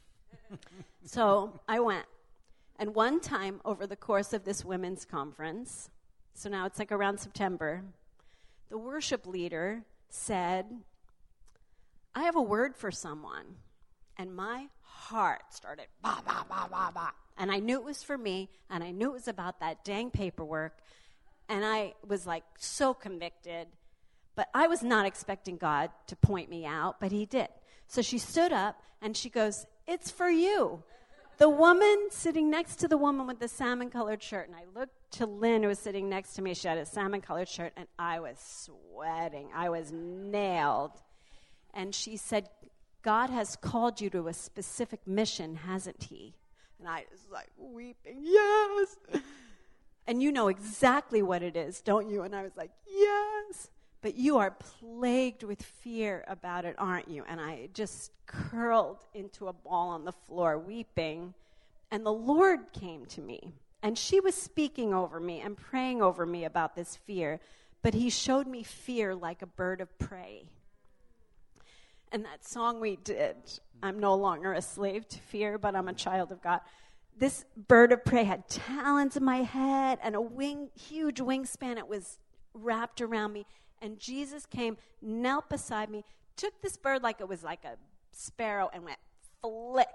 So I went. And one time over the course of this women's conference, so now it's like around September, the worship leader said, I have a word for someone. And my heart started, bah, bah, bah, bah, bah. And I knew it was for me, and I knew it was about that dang paperwork. And I was like so convicted. But I was not expecting God to point me out, but he did. So she stood up, and she goes, it's for you. The woman sitting next to the woman with the salmon-colored shirt, and I looked to Lynn, who was sitting next to me. She had a salmon-colored shirt, and I was sweating. I was nailed. And she said, God has called you to a specific mission, hasn't he? And I was like weeping, yes. And you know exactly what it is, don't you? And I was like, yes. But you are plagued with fear about it, aren't you? And I just curled into a ball on the floor, weeping. And the Lord came to me. And she was speaking over me and praying over me about this fear. But he showed me fear like a bird of prey. And that song we did, I'm no longer a slave to fear, but I'm a child of God. This bird of prey had talons in my head and a huge wingspan. It was wrapped around me. And Jesus came, knelt beside me, took this bird like it was like a sparrow and went flick.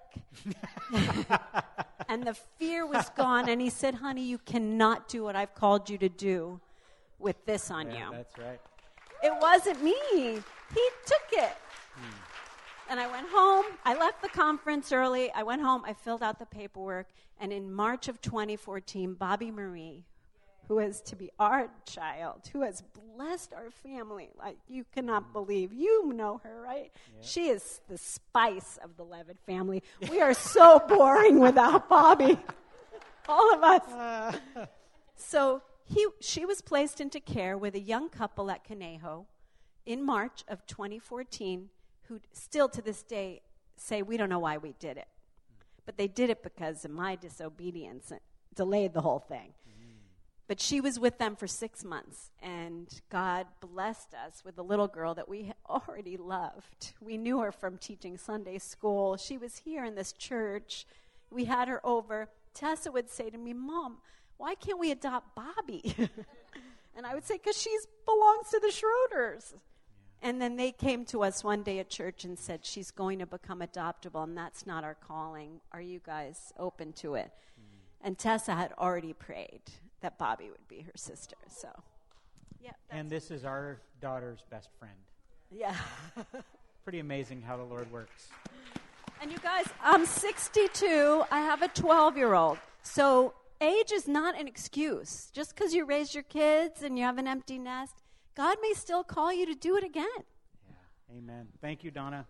And the fear was gone. And he said, honey, you cannot do what I've called you to do with this on you. That's right. It wasn't me. He took it. And I went home. I left the conference early. I went home. I filled out the paperwork. And in March of 2014, Bobby Marie, who is to be our child, who has blessed our family like you cannot believe. You know her, right? Yep. She is the spice of the Levitt family. We are so boring without Bobby. All of us. So she was placed into care with a young couple at Conejo in March of 2014 who still to this day say, we don't know why we did it. But they did it because of my disobedience and delayed the whole thing. But she was with them for 6 months, and God blessed us with a little girl that we already loved. We knew her from teaching Sunday school. She was here in this church. We had her over. Tessa would say to me, Mom, why can't we adopt Bobby? And I would say, because she belongs to the Schroeders. Yeah. And then they came to us one day at church and said, she's going to become adoptable, and that's not our calling. Are you guys open to it? And Tessa had already prayed that Bobby would be her sister. So, yeah. And this is our daughter's best friend. Yeah. Pretty amazing how the Lord works. And you guys, I'm 62. I have a 12-year-old. So age is not an excuse. Just because you raise your kids and you have an empty nest, God may still call you to do it again. Yeah. Amen. Thank you, Donna.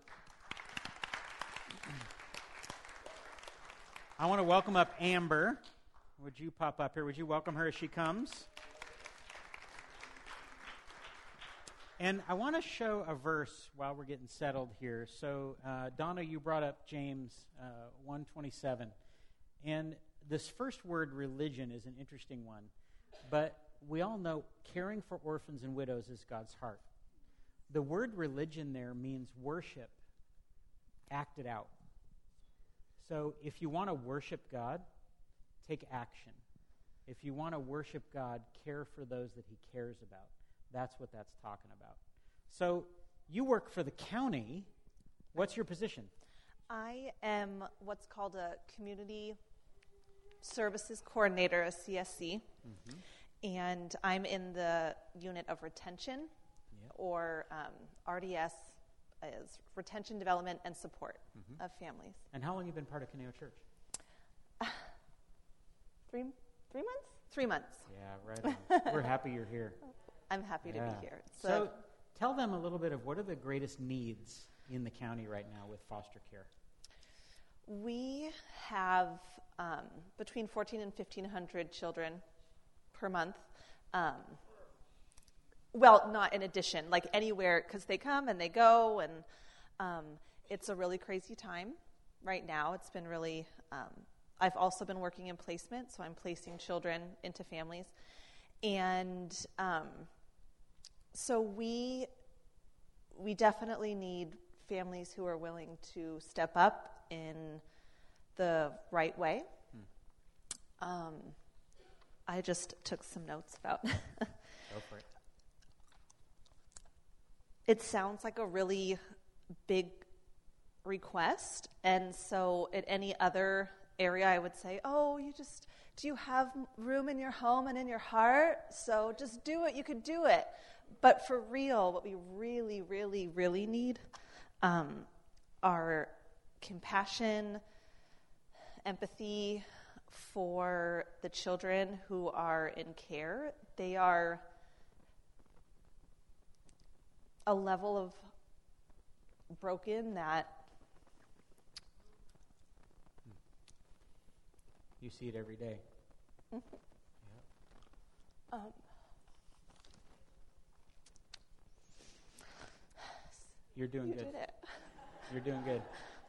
I want to welcome up Amber. Would you pop up here? Would you welcome her as she comes? And I want to show a verse while we're getting settled here. So, Donna, you brought up James 1:27. And this first word, religion, is an interesting one. But we all know caring for orphans and widows is God's heart. The word religion there means worship acted out. So if you want to worship God, take action. If you want to worship God, care for those that he cares about. That's what that's talking about. So you work for the county. What's your position? I am what's called a community services coordinator, a CSC. Mm-hmm. And I'm in the unit of retention, or RDS, is retention, development, and support of families. And how long have you been part of Conejo Church? 3 months? 3 months. Yeah, right on. We're happy you're here. I'm happy to be here. So tell them a little bit of what are the greatest needs in the county right now with foster care? We have between 1,400 and 1,500 children per month. Well, not in addition, like anywhere, because they come and they go, and it's a really crazy time right now. It's been really, I've also been working in placement, so I'm placing children into families. And so we definitely need families who are willing to step up in the right way. I just took some notes about Go for it. It sounds like a really big request, and so in any other area I would say, do you have room in your home and in your heart? So just do it, you could do it. But for real, what we really, really, really need are compassion, empathy for the children who are in care. They are a level of broken that you see it every day. Mm-hmm. Yep. You're doing good. Did it. You're doing good.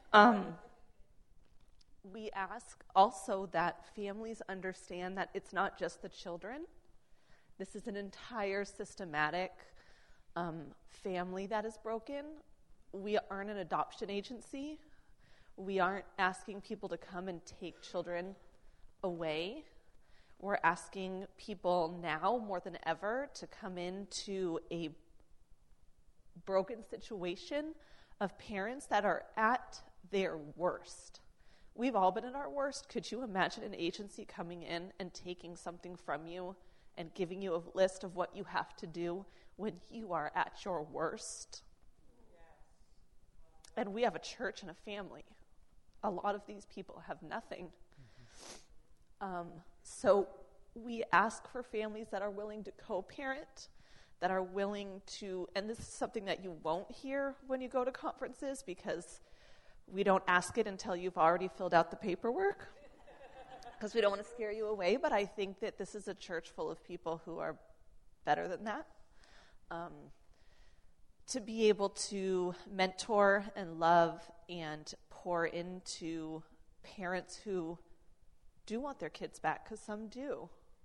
We ask also that families understand that it's not just the children. This is an entire systematic family that is broken. We aren't an adoption agency. We aren't asking people to come and take children away. We're asking people now more than ever to come into a broken situation of parents that are at their worst. We've all been at our worst. Could you imagine an agency coming in and taking something from you and giving you a list of what you have to do when you are at your worst? Yes. And we have a church and a family. A lot of these people have nothing. So we ask for families that are willing to co-parent, that are willing to, and this is something that you won't hear when you go to conferences because we don't ask it until you've already filled out the paperwork because we don't want to scare you away, but I think that this is a church full of people who are better than that. To be able to mentor and love and pour into parents who do want their kids back, because some do.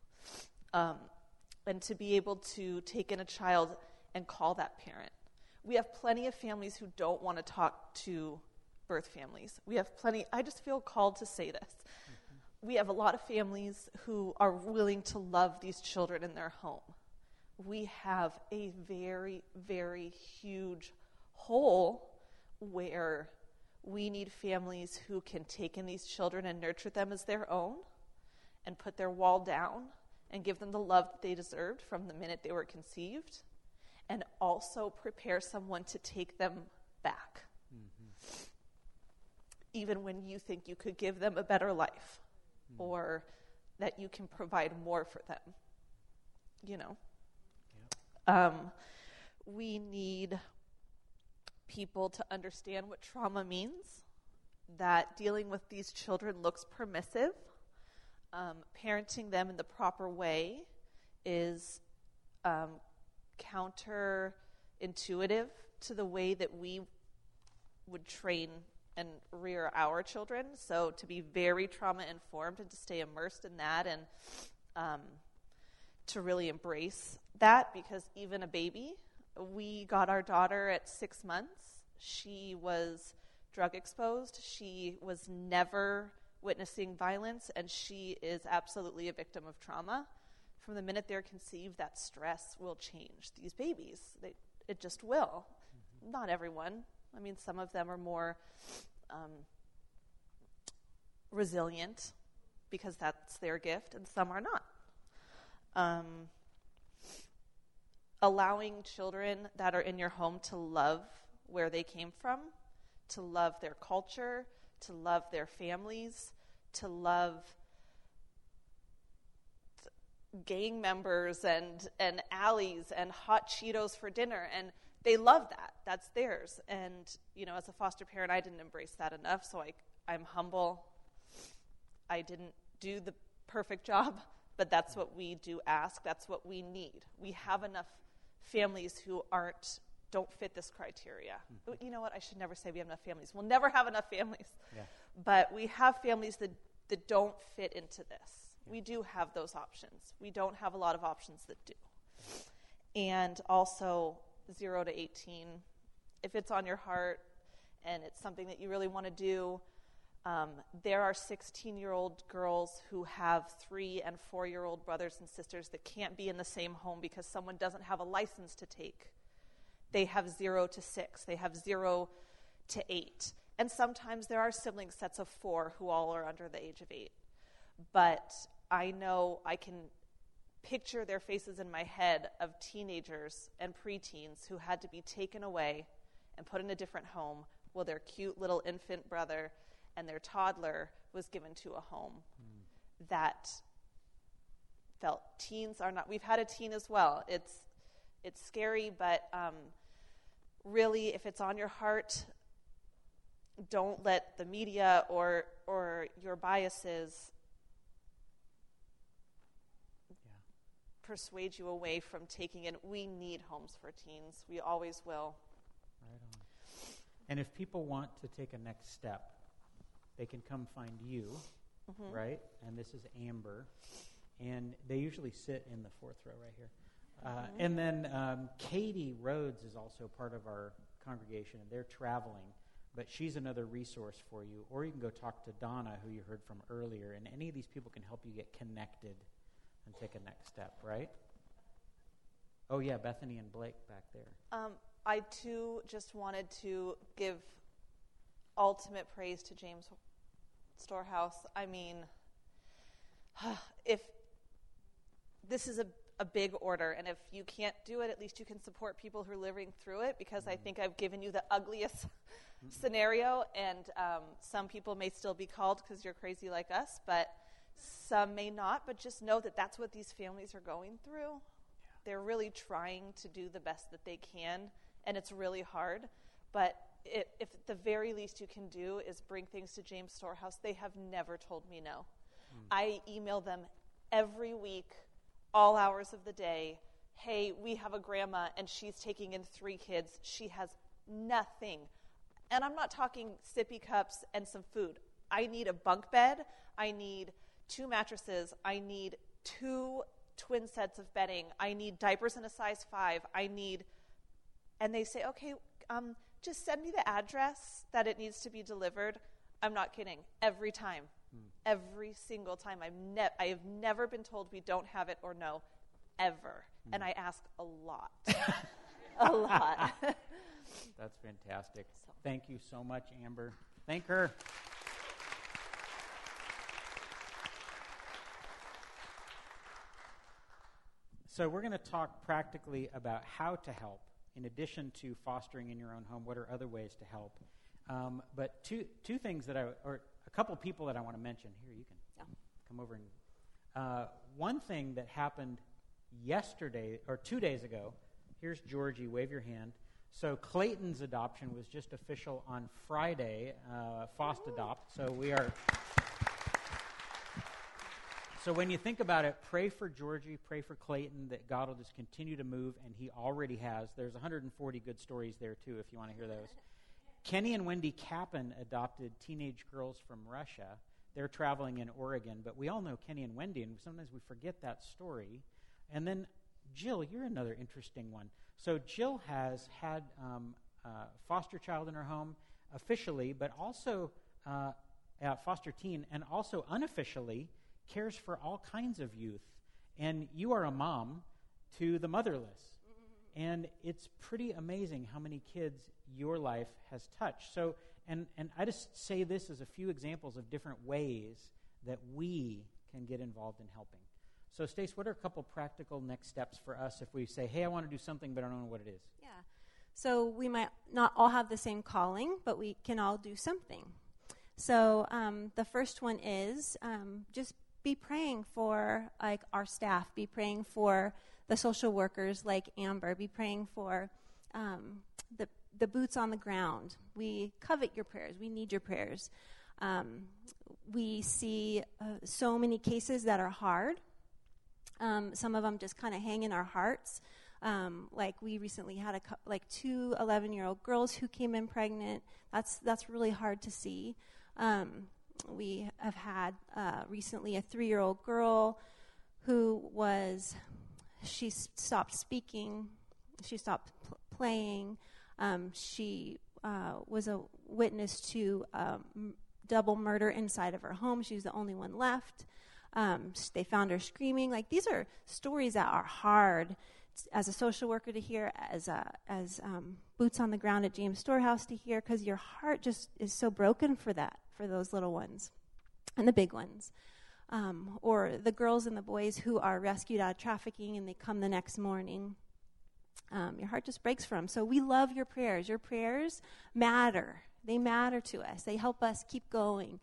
And to be able to take in a child and call that parent. We have plenty of families who don't want to talk to birth families. We have plenty, I just feel called to say this. Mm-hmm. We have a lot of families who are willing to love these children in their home. We have a very, very huge hole where we need families who can take in these children and nurture them as their own and put their wall down and give them the love that they deserved from the minute they were conceived, and also prepare someone to take them back. Mm-hmm. Even when you think you could give them a better life, or that you can provide more for them, you know. Yeah. We need people to understand what trauma means, that dealing with these children looks permissive. Parenting them in the proper way is counterintuitive to the way that we would train and rear our children. So to be very trauma-informed and to stay immersed in that, and to really embrace that, because even a baby, we got our daughter at 6 months. She was drug exposed. She was never witnessing violence, and she is absolutely a victim of trauma. From the minute they're conceived, that stress will change these babies. It just will. Mm-hmm. Not everyone. I mean, some of them are more resilient because that's their gift, and some are not. Allowing children that are in your home to love where they came from, to love their culture, to love their families, to love gang members and alleys and hot Cheetos for dinner, and they love that. That's theirs. And, you know, as a foster parent, I didn't embrace that enough, so I'm humble. I didn't do the perfect job, but that's what we do ask. That's what we need. We have enough families who don't fit this criteria. Mm-hmm. You know what? I should never say we have enough families. We'll never have enough families. Yeah. But we have families that don't fit into this. Yeah. We do have those options. We don't have a lot of options that do. And also 0 to 18, if it's on your heart and it's something that you really want to do, there are 16-year-old girls who have 3- and 4-year-old brothers and sisters that can't be in the same home because someone doesn't have a license to take. They have 0 to 6. They have 0 to 8. And sometimes there are sibling sets of 4 who all are under the age of 8. But I know I can picture their faces in my head of teenagers and preteens who had to be taken away and put in a different home while their cute little infant brother and their toddler was given to a home. That felt, teens are not, we've had a teen as well. It's scary, but really, if it's on your heart, don't let the media or your biases persuade you away from taking it. We need homes for teens. We always will. Right on. And if people want to take a next step, they can come find you, mm-hmm. right? And this is Amber. And they usually sit in the 4th row right here. Mm-hmm. And then Katie Rhodes is also part of our congregation, and they're traveling. But she's another resource for you. Or you can go talk to Donna, who you heard from earlier. And any of these people can help you get connected and take a next step, right? Oh, yeah, Bethany and Blake back there. I, too, just wanted to give ultimate praise to James Storehouse. I mean, if this is a big order, and if you can't do it, at least you can support people who are living through it, because I think I've given you the ugliest scenario, and some people may still be called because you're crazy like us, but some may not. But just know that that's what these families are going through. Yeah. They're really trying to do the best that they can, and it's really hard. But if at the very least you can do is bring things to James Storehouse, they have never told me no. I email them every week, all hours of the day. Hey, we have a grandma, and she's taking in 3 kids. She has nothing. And I'm not talking sippy cups and some food. I need a bunk bed. I need 2 mattresses. I need 2 twin sets of bedding. I need diapers in a size 5. And they say, okay, just send me the address that it needs to be delivered. I'm not kidding. Every time. Every single time. I have never been told we don't have it or no, ever. And I ask a lot. A lot. That's fantastic. Thank you so much, Amber. Thank her. So we're going to talk practically about how to help. In addition to fostering in your own home, what are other ways to help? But two things or a couple people that I want to mention. Here, you can come over. And one thing that happened yesterday, or 2 days ago, here's Georgie, wave your hand. So Clayton's adoption was just official on Friday, Fost Adopt. So we are... So when you think about it, pray for Georgie, pray for Clayton, that God will just continue to move, and he already has. There's 140 good stories there, too, if you want to hear those. Kenny and Wendy Kappen adopted teenage girls from Russia. They're traveling in Oregon, but we all know Kenny and Wendy, and sometimes we forget that story. And then, Jill, you're another interesting one. So Jill has had a foster child in her home officially, but also foster teen, and also unofficially cares for all kinds of youth. And you are a mom to the motherless. And it's pretty amazing how many kids your life has touched. So, and I just say this as a few examples of different ways that we can get involved in helping. So, Stace, what are a couple practical next steps for us if we say, hey, I want to do something, but I don't know what it is? Yeah. So we might not all have the same calling, but we can all do something. So the first one is just be praying for our staff. Be praying for the social workers like Amber. Be praying for the boots on the ground. We covet your prayers. We need your prayers. We see so many cases that are hard. Some of them just kind of hang in our hearts. Like we recently had 2 11-year-old girls who came in pregnant. That's really hard to see. We have had recently a 3-year-old girl who she stopped speaking, she stopped playing. She was a witness to double murder inside of her home. She was the only one left. They found her screaming. These are stories that are hard as a social worker to hear, as boots on the ground at James Storehouse to hear, because your heart just is so broken for those little ones and the big ones. Or the girls and the boys who are rescued out of trafficking and they come the next morning. Your heart just breaks for them. So we love your prayers. Your prayers matter. They matter to us. They help us keep going.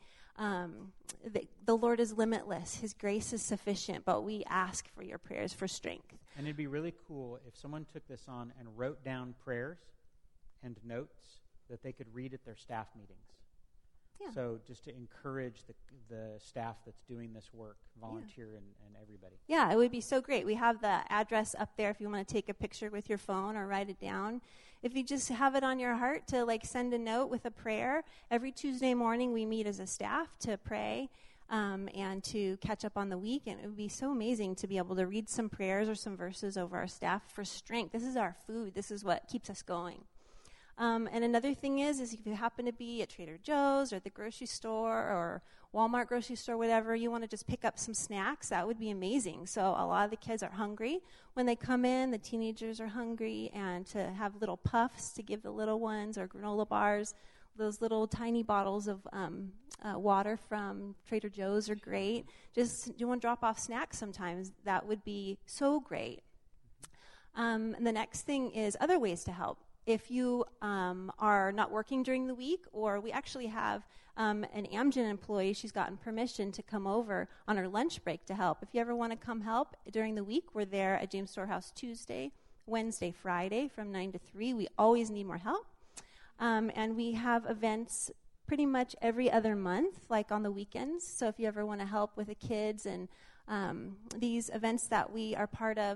The Lord is limitless. His grace is sufficient, but we ask for your prayers for strength. And it'd be really cool if someone took this on and wrote down prayers and notes that they could read at their staff meetings. Yeah. So just to encourage the staff that's doing this work, volunteer and everybody. Yeah, it would be so great. We have the address up there if you want to take a picture with your phone or write it down. If you just have it on your heart to send a note with a prayer. Every Tuesday morning we meet as a staff to pray and to catch up on the week. And it would be so amazing to be able to read some prayers or some verses over our staff for strength. This is our food. This is what keeps us going. And another thing is if you happen to be at Trader Joe's or the grocery store or Walmart grocery store, whatever, you want to just pick up some snacks, that would be amazing. So a lot of the kids are hungry. When they come in, the teenagers are hungry, and to have little puffs to give the little ones or granola bars, those little tiny bottles of water from Trader Joe's are great. Just you want to drop off snacks sometimes. That would be so great. And the next thing is other ways to help. If you are not working during the week, or we actually have an Amgen employee, she's gotten permission to come over on her lunch break to help. If you ever want to come help during the week, we're there at James Storehouse Tuesday, Wednesday, Friday from 9 to 3. We always need more help. And we have events pretty much every other month, like on the weekends. So if you ever want to help with the kids and these events that we are part of,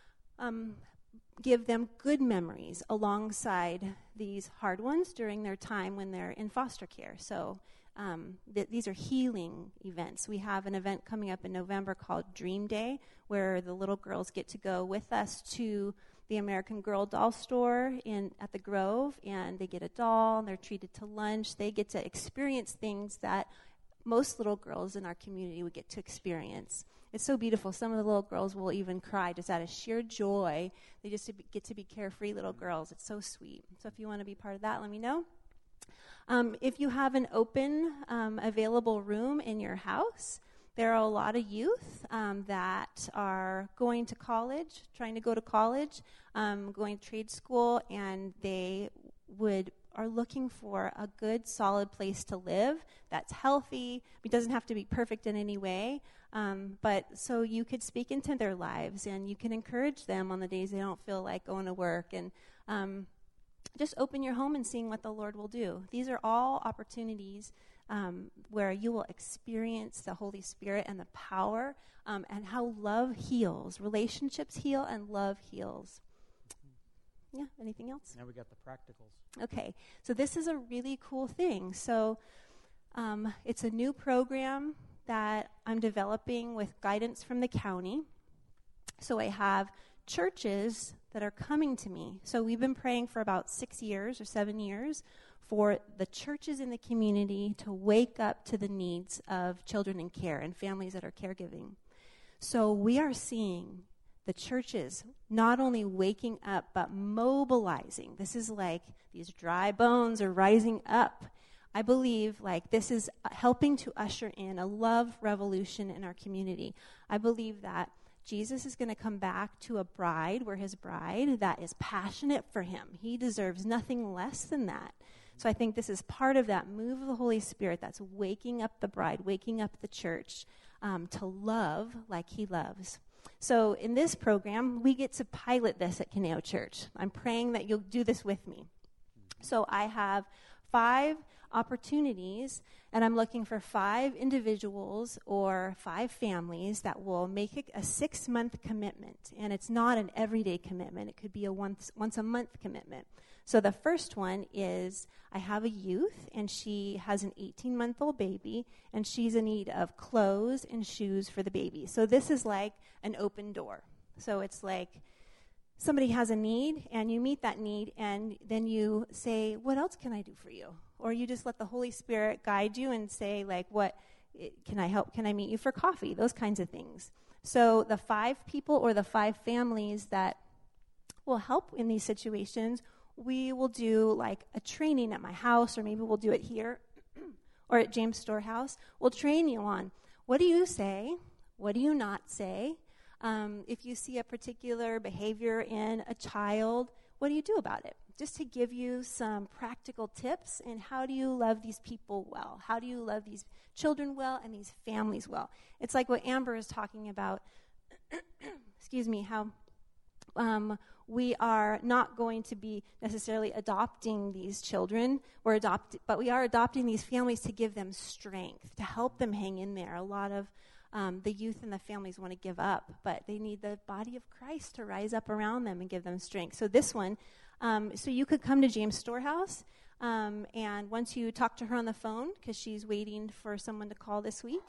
give them good memories alongside these hard ones during their time when they're in foster care. So these are healing events. We have an event coming up in November called Dream Day, where the little girls get to go with us to the American Girl doll store at the Grove, and they get a doll, and they're treated to lunch. They get to experience things that most little girls in our community would get to experience. It's so beautiful. Some of the little girls will even cry just out of sheer joy. They just get to be carefree little girls. It's so sweet. So if you want to be part of that, let me know. If you have an open, available room in your house, there are a lot of youth that are going to college, trying to go to college, going to trade school, and they are looking for a good, solid place to live that's healthy. It doesn't have to be perfect in any way, but so you could speak into their lives, and you can encourage them on the days they don't feel like going to work, and just open your home and seeing what the Lord will do. These are all opportunities where you will experience the Holy Spirit and the power and how love heals. Relationships heal and love heals. Yeah, anything else? Now we got the practicals. Okay, so this is a really cool thing. So it's a new program that I'm developing with guidance from the county. So I have churches that are coming to me. So we've been praying for about 6 years or 7 years for the churches in the community to wake up to the needs of children in care and families that are caregiving. So we are seeing the churches not only waking up, but mobilizing. This is like these dry bones are rising up. I believe like this is helping to usher in a love revolution in our community. I believe that Jesus is going to come back to a bride, we're his bride, that is passionate for him. He deserves nothing less than that. So I think this is part of that move of the Holy Spirit that's waking up the bride, waking up the church to love like he loves. So in this program, we get to pilot this at Caneo Church. I'm praying that you'll do this with me. So I have 5 opportunities, and I'm looking for 5 individuals or 5 families that will make it a 6-month commitment. And it's not an everyday commitment. It could be a once a month commitment. So the first one is I have a youth, and she has an 18-month-old baby, and she's in need of clothes and shoes for the baby. So this is like an open door. So it's like somebody has a need, and you meet that need, and then you say, what else can I do for you? Or you just let the Holy Spirit guide you and say, like, what can I help? Can I meet you for coffee? Those kinds of things. So the 5 people or the 5 families that will help in these situations, we will do like a training at my house, or maybe we'll do it here or at James Storehouse. We'll train you on what do you say, what do you not say. If you see a particular behavior in a child, what do you do about it? Just to give you some practical tips in how do you love these people well? How do you love these children well and these families well? It's like what Amber is talking about, excuse me, how we are not going to be necessarily adopting these children, but we are adopting these families to give them strength, to help them hang in there. A lot of the youth and the families want to give up, but they need the body of Christ to rise up around them and give them strength. So this one, so you could come to James Storehouse, and once you talk to her on the phone, because she's waiting for someone to call this week,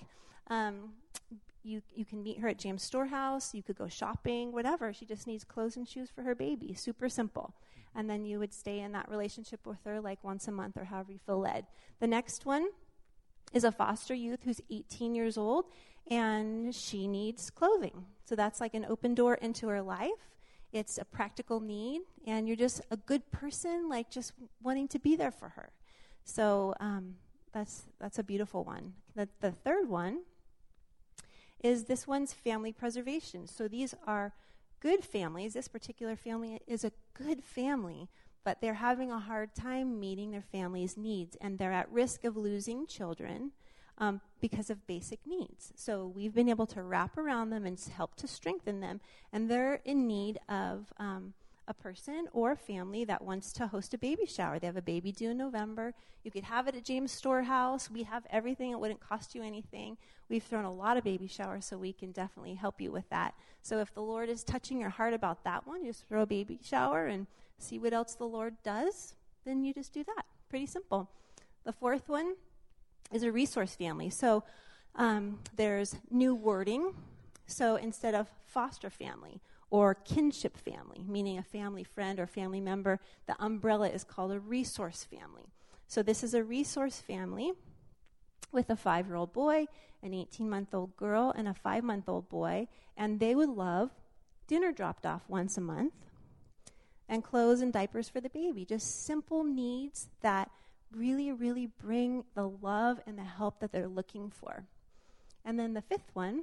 you can meet her at James Storehouse. You could go shopping, whatever. She just needs clothes and shoes for her baby. Super simple. And then you would stay in that relationship with her like once a month or however you feel led. The next one is a foster youth who's 18 years old, and she needs clothing. So that's like an open door into her life. It's a practical need, and you're just a good person, like just wanting to be there for her. So that's a beautiful one. The third one is this one's family preservation. So these are good families. This particular family is a good family, but they're having a hard time meeting their family's needs, and they're at risk of losing children because of basic needs. So we've been able to wrap around them and help to strengthen them, and they're in need of a person or a family that wants to host a baby shower. They have a baby due in November. You could have it at James Storehouse. We have everything. It wouldn't cost you anything. We've thrown a lot of baby showers, so we can definitely help you with that. So if the Lord is touching your heart about that one, you just throw a baby shower and see what else the Lord does. Then you just do that. Pretty simple. The fourth one is a resource family. So there's new wording. So instead of foster family or kinship family, meaning a family friend or family member, the umbrella is called a resource family. So this is a resource family with a 5-year-old boy, an 18-month-old girl, and a 5-month-old boy, and they would love dinner dropped off once a month and clothes and diapers for the baby. Just simple needs that really, really bring the love and the help that they're looking for. And then the fifth one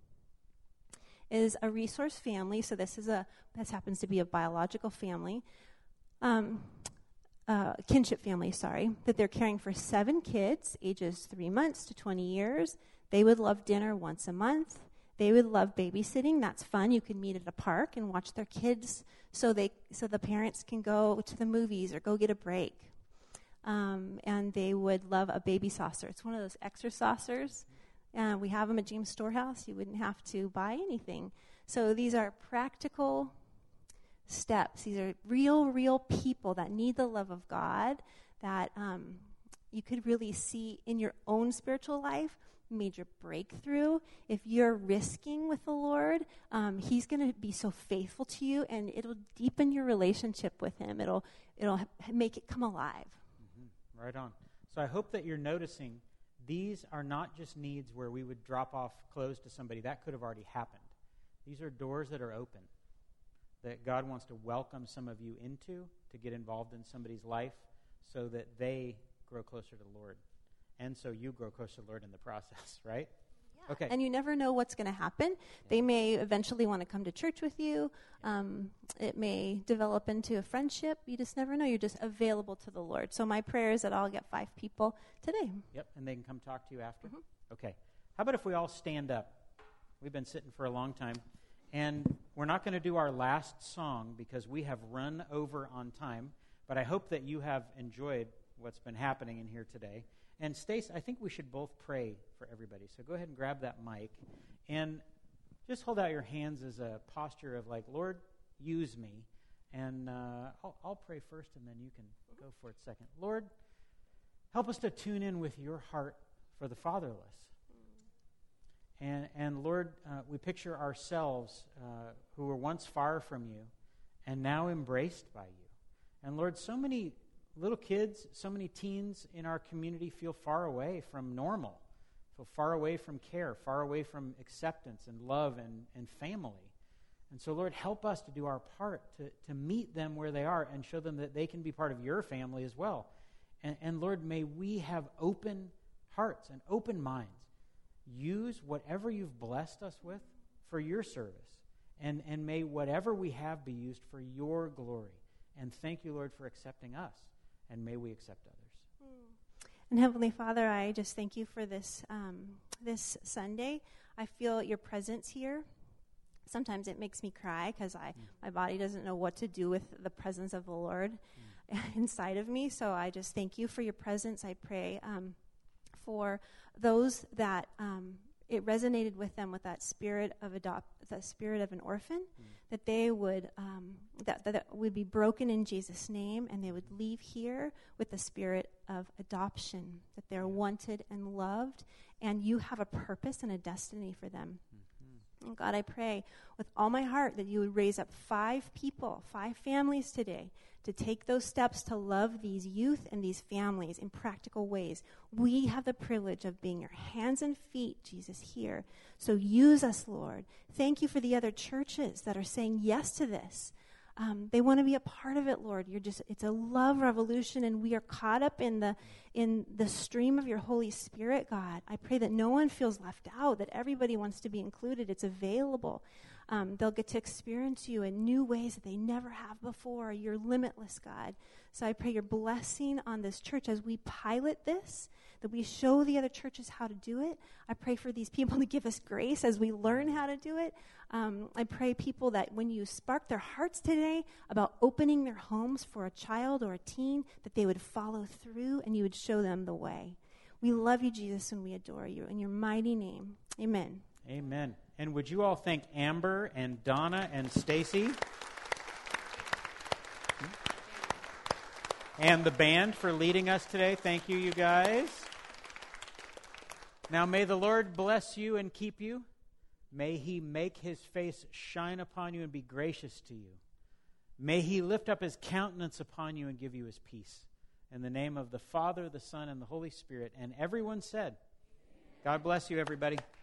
is a resource family. So this happens to be a biological family, kinship family, that they're caring for 7 kids, ages 3 months to 20 years. They would love dinner once a month. They would love babysitting. That's fun. You can meet at a park and watch their kids so the parents can go to the movies or go get a break. And they would love a baby saucer. It's one of those extra saucers. We have them at James Storehouse. You wouldn't have to buy anything. So these are practical steps. These are real people that need the love of God that you could really see in your own spiritual life, major breakthrough. If you're risking with the Lord, He's going to be so faithful to you, and it'll deepen your relationship with Him. It'll make it come alive. Mm-hmm. Right on. So I hope that you're noticing these are not just needs where we would drop off clothes to somebody. That could have already happened. These are doors that are open, that God wants to welcome some of you into, to get involved in somebody's life so that they grow closer to the Lord. And so you grow closer to the Lord in the process, right? Yeah. Okay. And you never know what's going to happen. Yeah. They may eventually want to come to church with you. It may develop into a friendship. You just never know. You're just available to the Lord. So my prayer is that I'll get 5 people today. Yep, and they can come talk to you after. Mm-hmm. Okay. How about if we all stand up? We've been sitting for a long time. And we're not going to do our last song because we have run over on time. But I hope that you have enjoyed what's been happening in here today. And Stace, I think we should both pray for everybody. So go ahead and grab that mic. And just hold out your hands as a posture of like, Lord, use me. And I'll pray first, and then you can go for it second. Lord, help us to tune in with your heart for the fatherless. And Lord, we picture ourselves who were once far from you and now embraced by you. And Lord, so many little kids, so many teens in our community feel far away from normal, feel far away from care, far away from acceptance and love and family. And so, Lord, help us to do our part to meet them where they are and show them that they can be part of your family as well. And Lord, may we have open hearts and open minds. Use whatever you've blessed us with for your service. And may whatever we have be used for your glory. And thank you, Lord, for accepting us. And may we accept others. And Heavenly Father, I just thank you for this this Sunday. I feel your presence here. Sometimes it makes me cry because my body doesn't know what to do with the presence of the Lord inside of me. So I just thank you for your presence. I pray for those that it resonated with them with that spirit of that spirit of an orphan, that they would that would be broken in Jesus' name, and they would leave here with the spirit of adoption, that they're wanted and loved, and you have a purpose and a destiny for them. And God, I pray with all my heart that you would raise up 5 people, 5 families today to take those steps to love these youth and these families in practical ways. We have the privilege of being your hands and feet, Jesus, here. So use us, Lord. Thank you for the other churches that are saying yes to this. They want to be a part of it, Lord. It's a love revolution, and we are caught up in the stream of your Holy Spirit, God. I pray that no one feels left out, that everybody wants to be included. It's available. They'll get to experience you in new ways that they never have before. You're limitless, God. So I pray your blessing on this church as we pilot this, that we show the other churches how to do it. I pray for these people to give us grace as we learn how to do it. I pray people that when you spark their hearts today about opening their homes for a child or a teen, that they would follow through and you would show them the way. We love you, Jesus, and we adore you. In your mighty name, amen. Amen. And would you all thank Amber and Donna and Stacy and the band for leading us today? Thank you, you guys. Now may the Lord bless you and keep you. May he make his face shine upon you and be gracious to you. May he lift up his countenance upon you and give you his peace. In the name of the Father, the Son, and the Holy Spirit. And everyone said, God bless you, everybody.